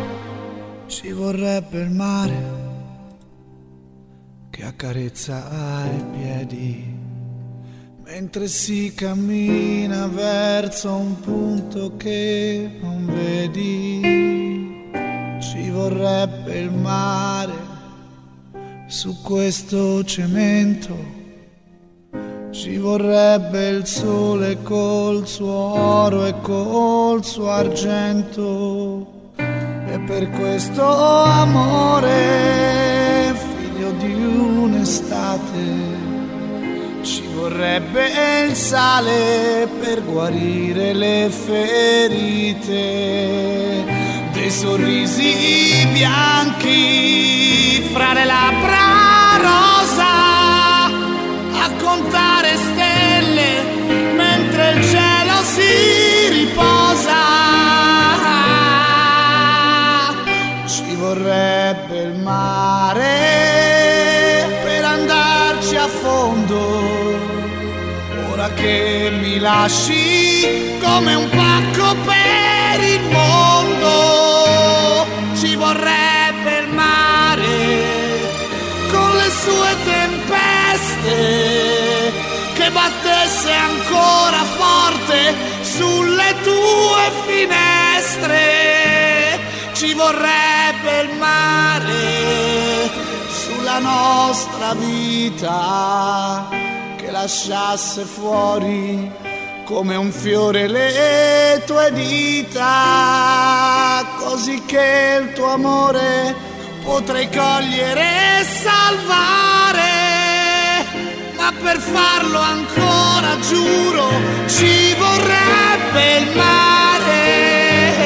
Ci vorrebbe il mare che accarezza i piedi mentre si cammina verso un punto che non vedi. Ci vorrebbe il mare su questo cemento, ci vorrebbe il sole col suo oro e col suo argento. E per questo amore, figlio di un'estate, ci vorrebbe il sale per guarire le ferite dei sorrisi bianchi fra le labbra rosa, a contare stelle mentre il cielo si riposa. Ci vorrebbe il mare per andarci a fondo, ora che mi lasci come un pacco per il mondo. Ci vorrebbe il mare con le sue tempeste, che battesse ancora forte sulle tue finestre. Ci vorrebbe il mare sulla nostra vita, che lasciasse fuori come un fiore le tue dita, così che il tuo amore potrei cogliere e salvare. Ma per farlo ancora, giuro, ci vorrebbe il mare.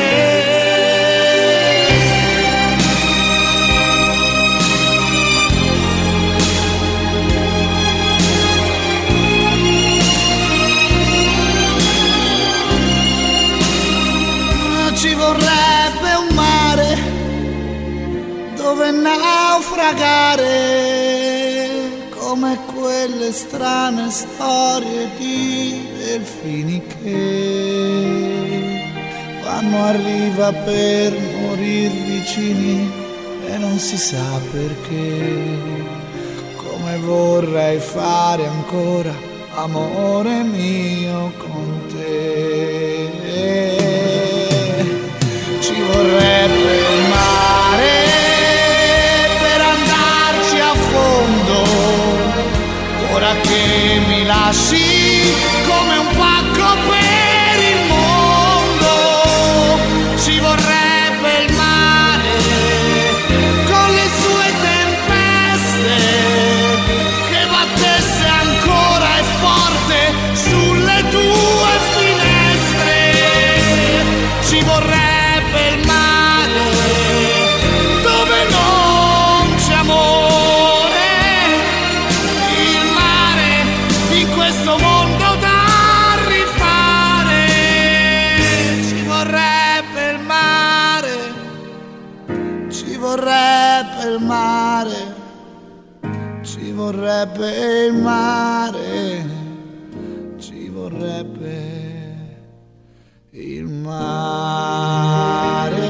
Ci vorrebbe un mare dove naufragare, come quelle strane storie di delfini che vanno a riva per morir vicini e non si sa perché. Come vorrei fare ancora, amore mio, con te. Ci vorrebbe il mare per andarci a fondo, ora che mi lasci come un pacco per il mondo. Ci vorrebbe il mare con le sue tempeste, che battesse ancora e forte sulle tue finestre. Ci vorrebbe il mare dove non c'è amore, il mare in questo mondo da rifare. Ci vorrebbe il mare, ci vorrebbe il mare, ci vorrebbe il mare, ci vorrebbe il mare.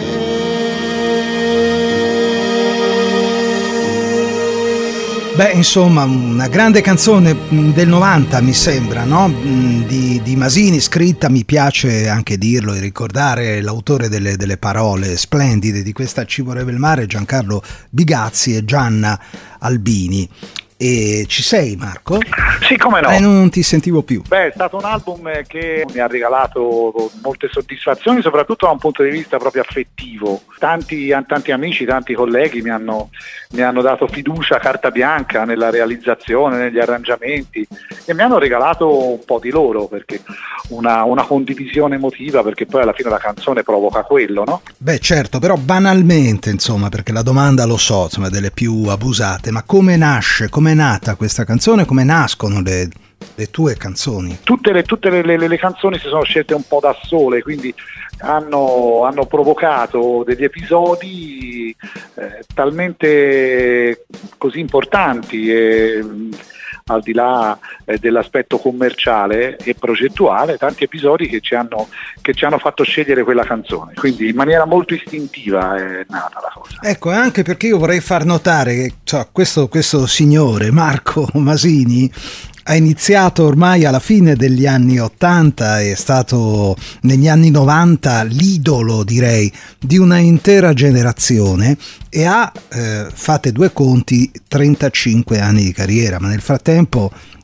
Beh, insomma, una grande canzone del novanta, mi sembra, no? Di, di Masini, scritta, mi piace anche dirlo e ricordare l'autore delle, delle parole splendide di questa Ci vorrebbe il mare, Giancarlo Bigazzi e Gianna Albini. E ci sei, Marco? Sì, come no. Eh, non ti sentivo più. Beh, è stato un album che mi ha regalato molte soddisfazioni, soprattutto da un punto di vista proprio affettivo. Tanti, tanti amici, tanti colleghi mi hanno, mi hanno dato fiducia, carta bianca nella realizzazione, negli arrangiamenti, e mi hanno regalato un po' di loro, perché una, una condivisione emotiva, perché poi alla fine la canzone provoca quello, no? Beh, certo, però banalmente, insomma, perché la domanda, lo so, insomma, delle più abusate, ma come nasce, come è nata questa canzone, come nascono le, le tue canzoni? Tutte, le, tutte le, le, le canzoni si sono scelte un po' da sole, quindi hanno, hanno provocato degli episodi eh, talmente così importanti e, al di là eh, dell'aspetto commerciale e progettuale, tanti episodi che ci hanno che ci hanno fatto scegliere quella canzone, quindi in maniera molto istintiva è nata la cosa. Ecco, anche perché io vorrei far notare che cioè, questo, questo signore Marco Masini ha iniziato ormai alla fine degli anni ottanta, è stato negli anni novanta l'idolo, direi, di una intera generazione e ha, eh, fate due conti, trentacinque anni di carriera, ma nel frattempo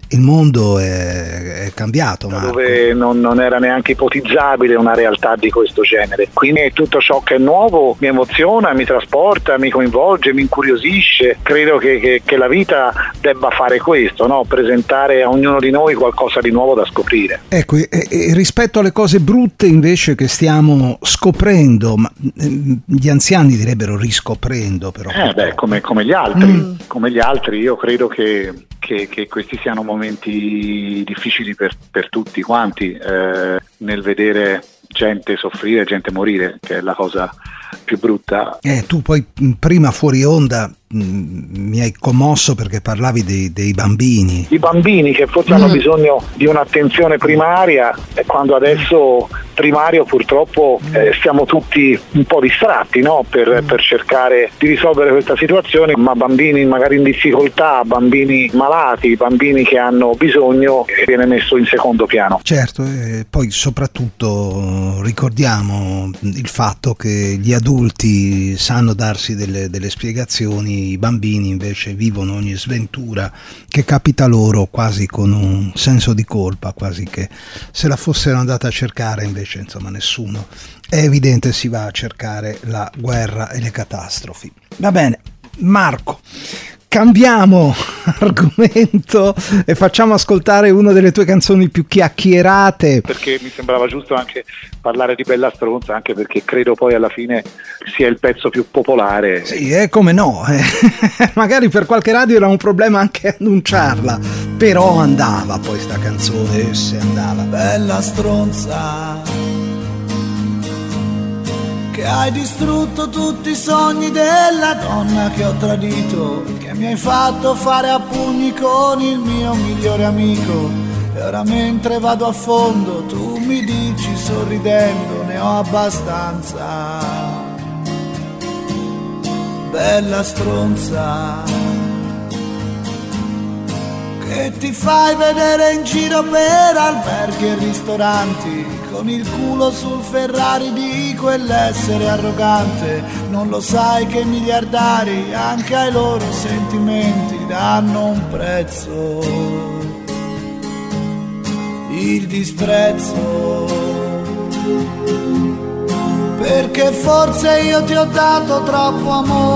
il mondo è, è cambiato, Marco. Dove non, non era neanche ipotizzabile una realtà di questo genere. Quindi tutto ciò che è nuovo mi emoziona, mi trasporta, mi coinvolge, mi incuriosisce. Credo che, che, che la vita debba fare questo, no? Presentare a ognuno di noi qualcosa di nuovo da scoprire. Ecco, e, e rispetto alle cose brutte invece che stiamo scoprendo, ma gli anziani direbbero riscoprendo, però. Eh beh, come, come gli altri, mm. come gli altri, io credo che, che, che questi siano momenti difficili per, per tutti quanti, eh, nel vedere gente soffrire, gente morire, che è la cosa più brutta. Eh, tu poi prima fuori onda mh, mi hai commosso perché parlavi dei, dei bambini. I bambini che forse mm. hanno bisogno di un'attenzione primaria, e quando adesso primario purtroppo eh, siamo tutti un po' distratti, no? per, per cercare di risolvere questa situazione, ma bambini magari in difficoltà, bambini malati, bambini che hanno bisogno, viene messo in secondo piano. Certo, e poi soprattutto ricordiamo il fatto che gli adulti sanno darsi delle, delle spiegazioni, i bambini invece vivono ogni sventura che capita loro quasi con un senso di colpa, quasi che se la fossero andata a cercare, invece insomma nessuno. È evidente, si va a cercare la guerra e le catastrofi. Va bene, Marco, cambiamo argomento e facciamo ascoltare una delle tue canzoni più chiacchierate, perché mi sembrava giusto anche parlare di Bella Stronza, anche perché credo poi alla fine sia il pezzo più popolare. Sì, eh, come no, eh. Magari per qualche radio era un problema anche annunciarla, però andava poi sta canzone, se andava. Bella stronza, che hai distrutto tutti i sogni della donna che ho tradito, che mi hai fatto fare a pugni con il mio migliore amico. E ora mentre vado a fondo tu mi dici sorridendo ne ho abbastanza. Bella stronza, che ti fai vedere in giro per alberghi e ristoranti, con il culo sul Ferrari di quell'essere arrogante. Non lo sai che i miliardari anche ai loro sentimenti danno un prezzo, il disprezzo. Perché forse io ti ho dato troppo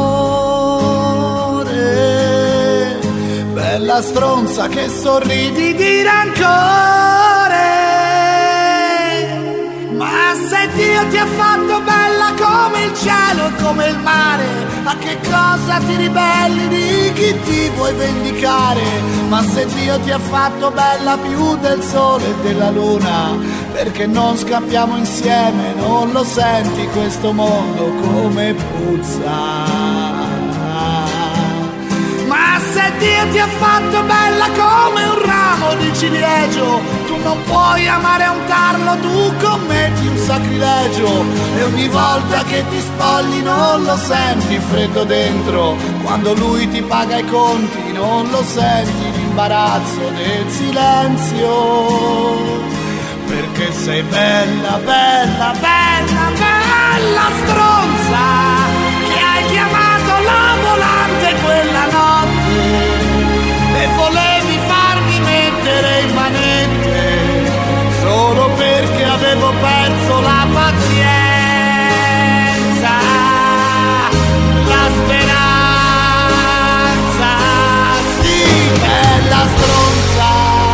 amore. Bella stronza che sorridi di rancore. Ma se Dio ti ha fatto bella come il cielo e come il mare, a che cosa ti ribelli di chi ti vuoi vendicare? Ma se Dio ti ha fatto bella più del sole e della luna, perché non scappiamo insieme? Non lo senti questo mondo come puzza? Ma se Dio ti ha fatto bella come un ramo di ciliegio, tu non puoi amare un tarlo, tu commetti un sacrilegio. E ogni volta che ti spogli non lo senti freddo dentro, quando lui ti paga i conti non lo senti l'imbarazzo del silenzio. Perché sei bella, bella, bella, bella stronza, che hai chiamato la volante quella notte e volevi farmi mettere in manette solo perché avevo perso la pazienza, la speranza. Sì, bella stronza,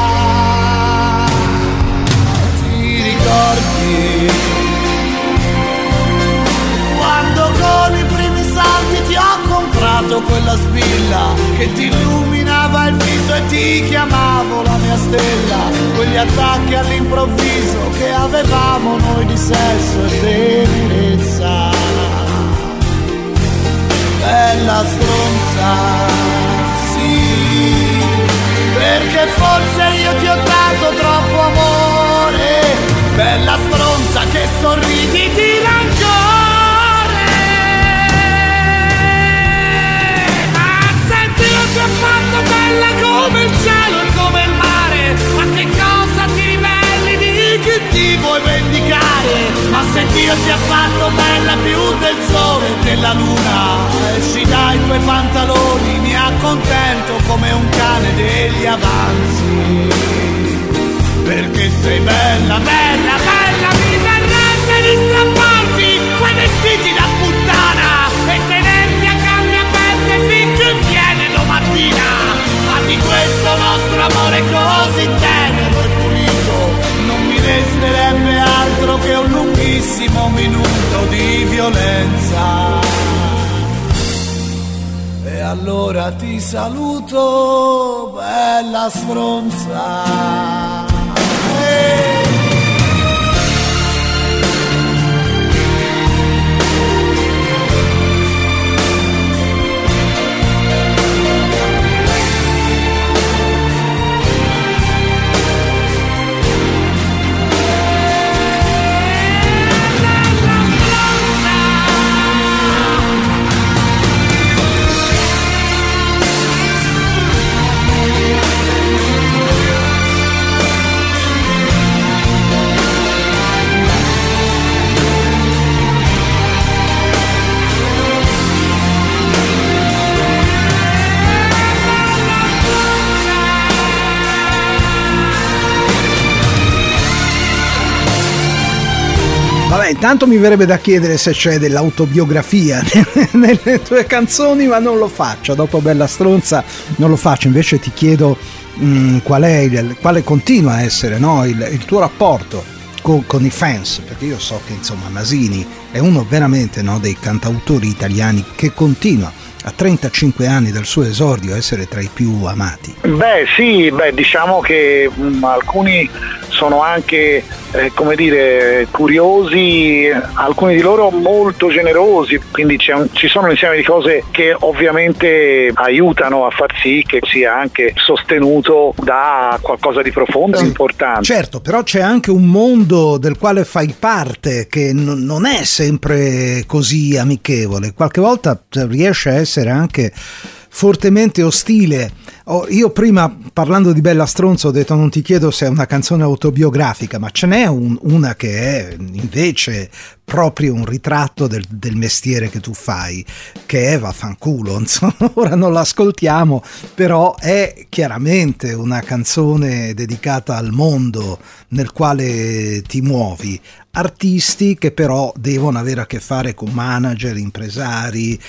ti ricordi quando con i primi salti ti ho comprato quella spilla che ti illuminava il viso e ti chiamavo la mia stella? Quegli attacchi all'improvviso che avevamo noi di sesso e tenerezza. Bella stronza, sì, perché forse io ti ho dato troppo amore. Bella stronza che sorridi di rancore. Ma se Dio ti ha fatto bella come il cielo e come il mare, ma che cosa ti ribelli di chi ti vuoi vendicare? Ma se Dio ti ha fatto bella più del sole nella luna, esci dai tuoi pantaloni, mi accontento come un cane degli avanzi, perché sei bella, bella, bella, mi verrebbe di strapparti quei vestiti da puttana e tenerti a gambe aperte finché viene domattina, ma di questo nostro amore così tenero e pulito non mi resterebbe altro che un lunghissimo minuto di violenza. E allora ti saluto, bella stronza. Hey. Vabbè, intanto mi verrebbe da chiedere se c'è dell'autobiografia nelle tue canzoni, ma non lo faccio. Dopo Bella Stronza non lo faccio. Invece ti chiedo mh, qual è il, quale continua a essere, no, il, il tuo rapporto con, con i fans, perché io so che insomma Masini è uno veramente, no, dei cantautori italiani che continua a trentacinque anni dal suo esordio a essere tra i più amati. Beh sì, beh diciamo che mh, alcuni sono anche eh, come dire curiosi, alcuni di loro molto generosi, quindi c'è un, ci sono un insieme di cose che ovviamente aiutano a far sì che sia anche sostenuto da qualcosa di profondo e sì, importante. Certo, però c'è anche un mondo del quale fai parte che n- non è sempre così amichevole, qualche volta riesce a essere anche fortemente ostile. Oh, io prima, parlando di Bella Stronza, ho detto non ti chiedo se è una canzone autobiografica, ma ce n'è un, una che è invece proprio un ritratto del, del mestiere che tu fai, che è Vaffanculo. Insomma, ora non l'ascoltiamo, però è chiaramente una canzone dedicata al mondo nel quale ti muovi. Artisti che però devono avere a che fare con manager, impresari,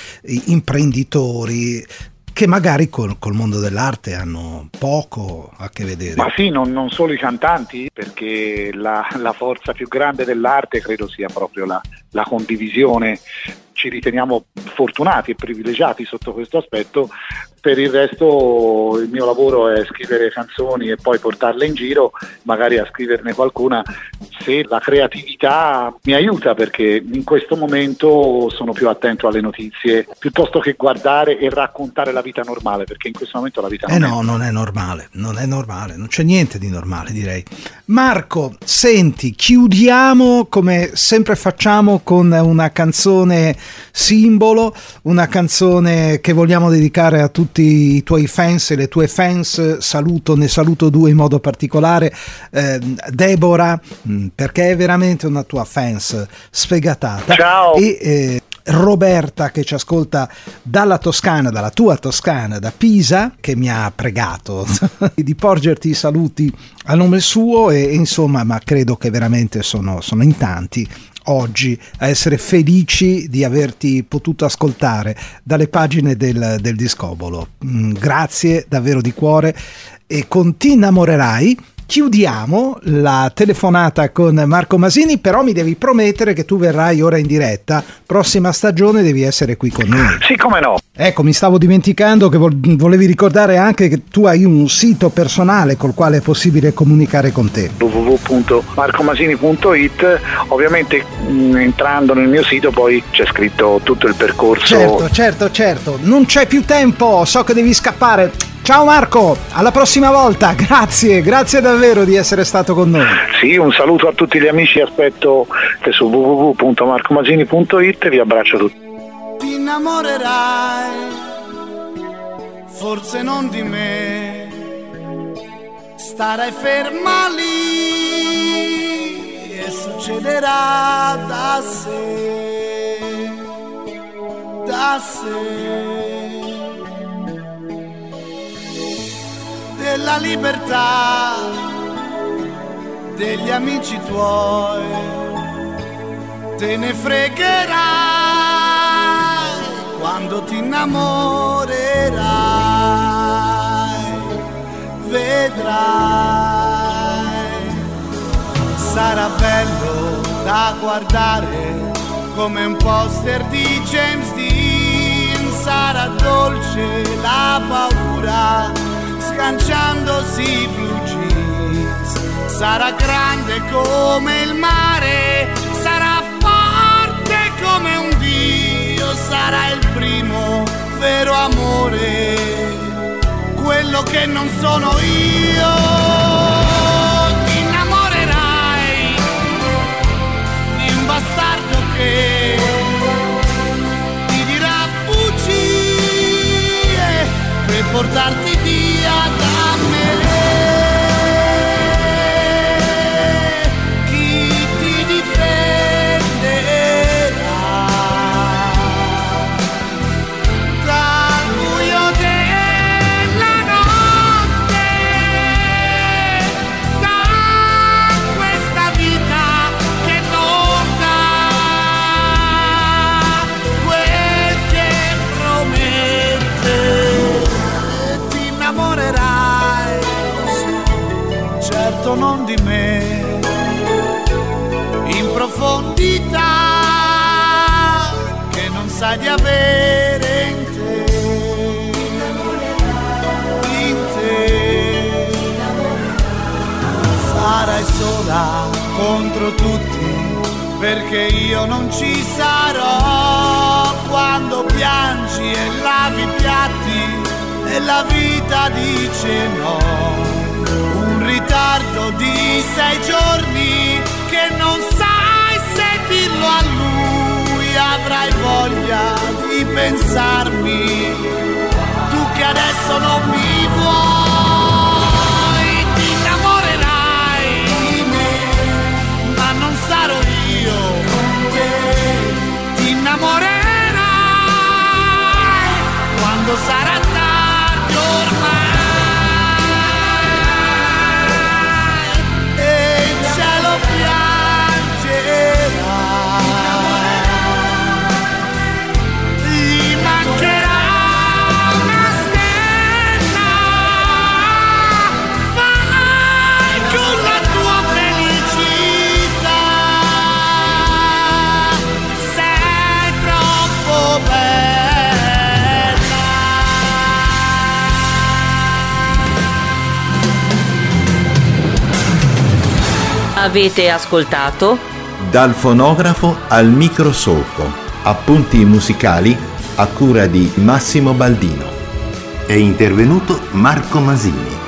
imprenditori, che magari col, col mondo dell'arte hanno poco a che vedere. Ma sì, non, non solo i cantanti, perché la, la forza più grande dell'arte credo sia proprio la, la condivisione. Ci riteniamo fortunati e privilegiati sotto questo aspetto. Per il resto il mio lavoro è scrivere canzoni e poi portarle in giro, magari a scriverne qualcuna se la creatività mi aiuta, perché in questo momento sono più attento alle notizie piuttosto che guardare e raccontare la vita normale, perché in questo momento la vita non eh è no, non è normale, non è normale, non c'è niente di normale, direi. Marco, senti, chiudiamo come sempre facciamo con una canzone simbolo, una canzone che vogliamo dedicare a tutti i tuoi fans e le tue fans. Saluto, ne saluto due in modo particolare, eh, Deborah, perché è veramente una tua fans sfegatata. Ciao. E eh, Roberta, che ci ascolta dalla Toscana, dalla tua Toscana, da Pisa, che mi ha pregato di porgerti i saluti a nome suo e, e insomma, ma credo che veramente sono, sono in tanti oggi a essere felici di averti potuto ascoltare dalle pagine del, del Discobolo. Mm, grazie davvero di cuore, e con Ti innamorerai chiudiamo la telefonata con Marco Masini, però mi devi promettere che tu verrai ora in diretta, prossima stagione devi essere qui con noi. Sì, come no. Ecco, mi stavo dimenticando che volevi ricordare anche che tu hai un sito personale col quale è possibile comunicare con te. w w w punto marco masini punto i t. Ovviamente mh, entrando nel mio sito poi c'è scritto tutto il percorso. Certo, certo, certo. Non c'è più tempo, so che devi scappare. Ciao Marco, alla prossima volta, grazie, grazie davvero di essere stato con noi. Sì, un saluto a tutti gli amici, aspetto su w w w punto marco masini punto i t, vi abbraccio tutti. Ti innamorerai, forse non di me, starai ferma lì e succederà da sé. da sé, della libertà degli amici tuoi, te ne fregherai quando ti innamorerai, vedrai, sarà bello da guardare come un poster di James Dean, sarà dolce la paura sganciandosi i blue jeans, sarà grande come il mare, sarà forte come un dio, sarà il primo vero amore, quello che non sono io. Ti innamorerai di un bastardo che ti dirà bugie per portarti via da me. Chi ti difenderà dal buio della notte, da questa vita che non dà quel che promette. E ti innamorerai, certo non di me, in profondità che non sai di avere in te, in te. Sarai sola contro tutti perché io non ci sarò quando piangi e lavi i piatti e la vita dice no. Un ritardo di sei giorni che non sai se dirlo a lui, avrai voglia di pensarmi, tu che adesso non mi vuoi. Ti innamorerai di me, ma non sarò io che ti innamorerai quando sarà tardi ormai. Gli mancherà una stella, vai con la tua felicità, sei troppo bella. Avete ascoltato Dal fonografo al microsolco, appunti musicali a cura di Massimo Baldino. È intervenuto Marco Masini.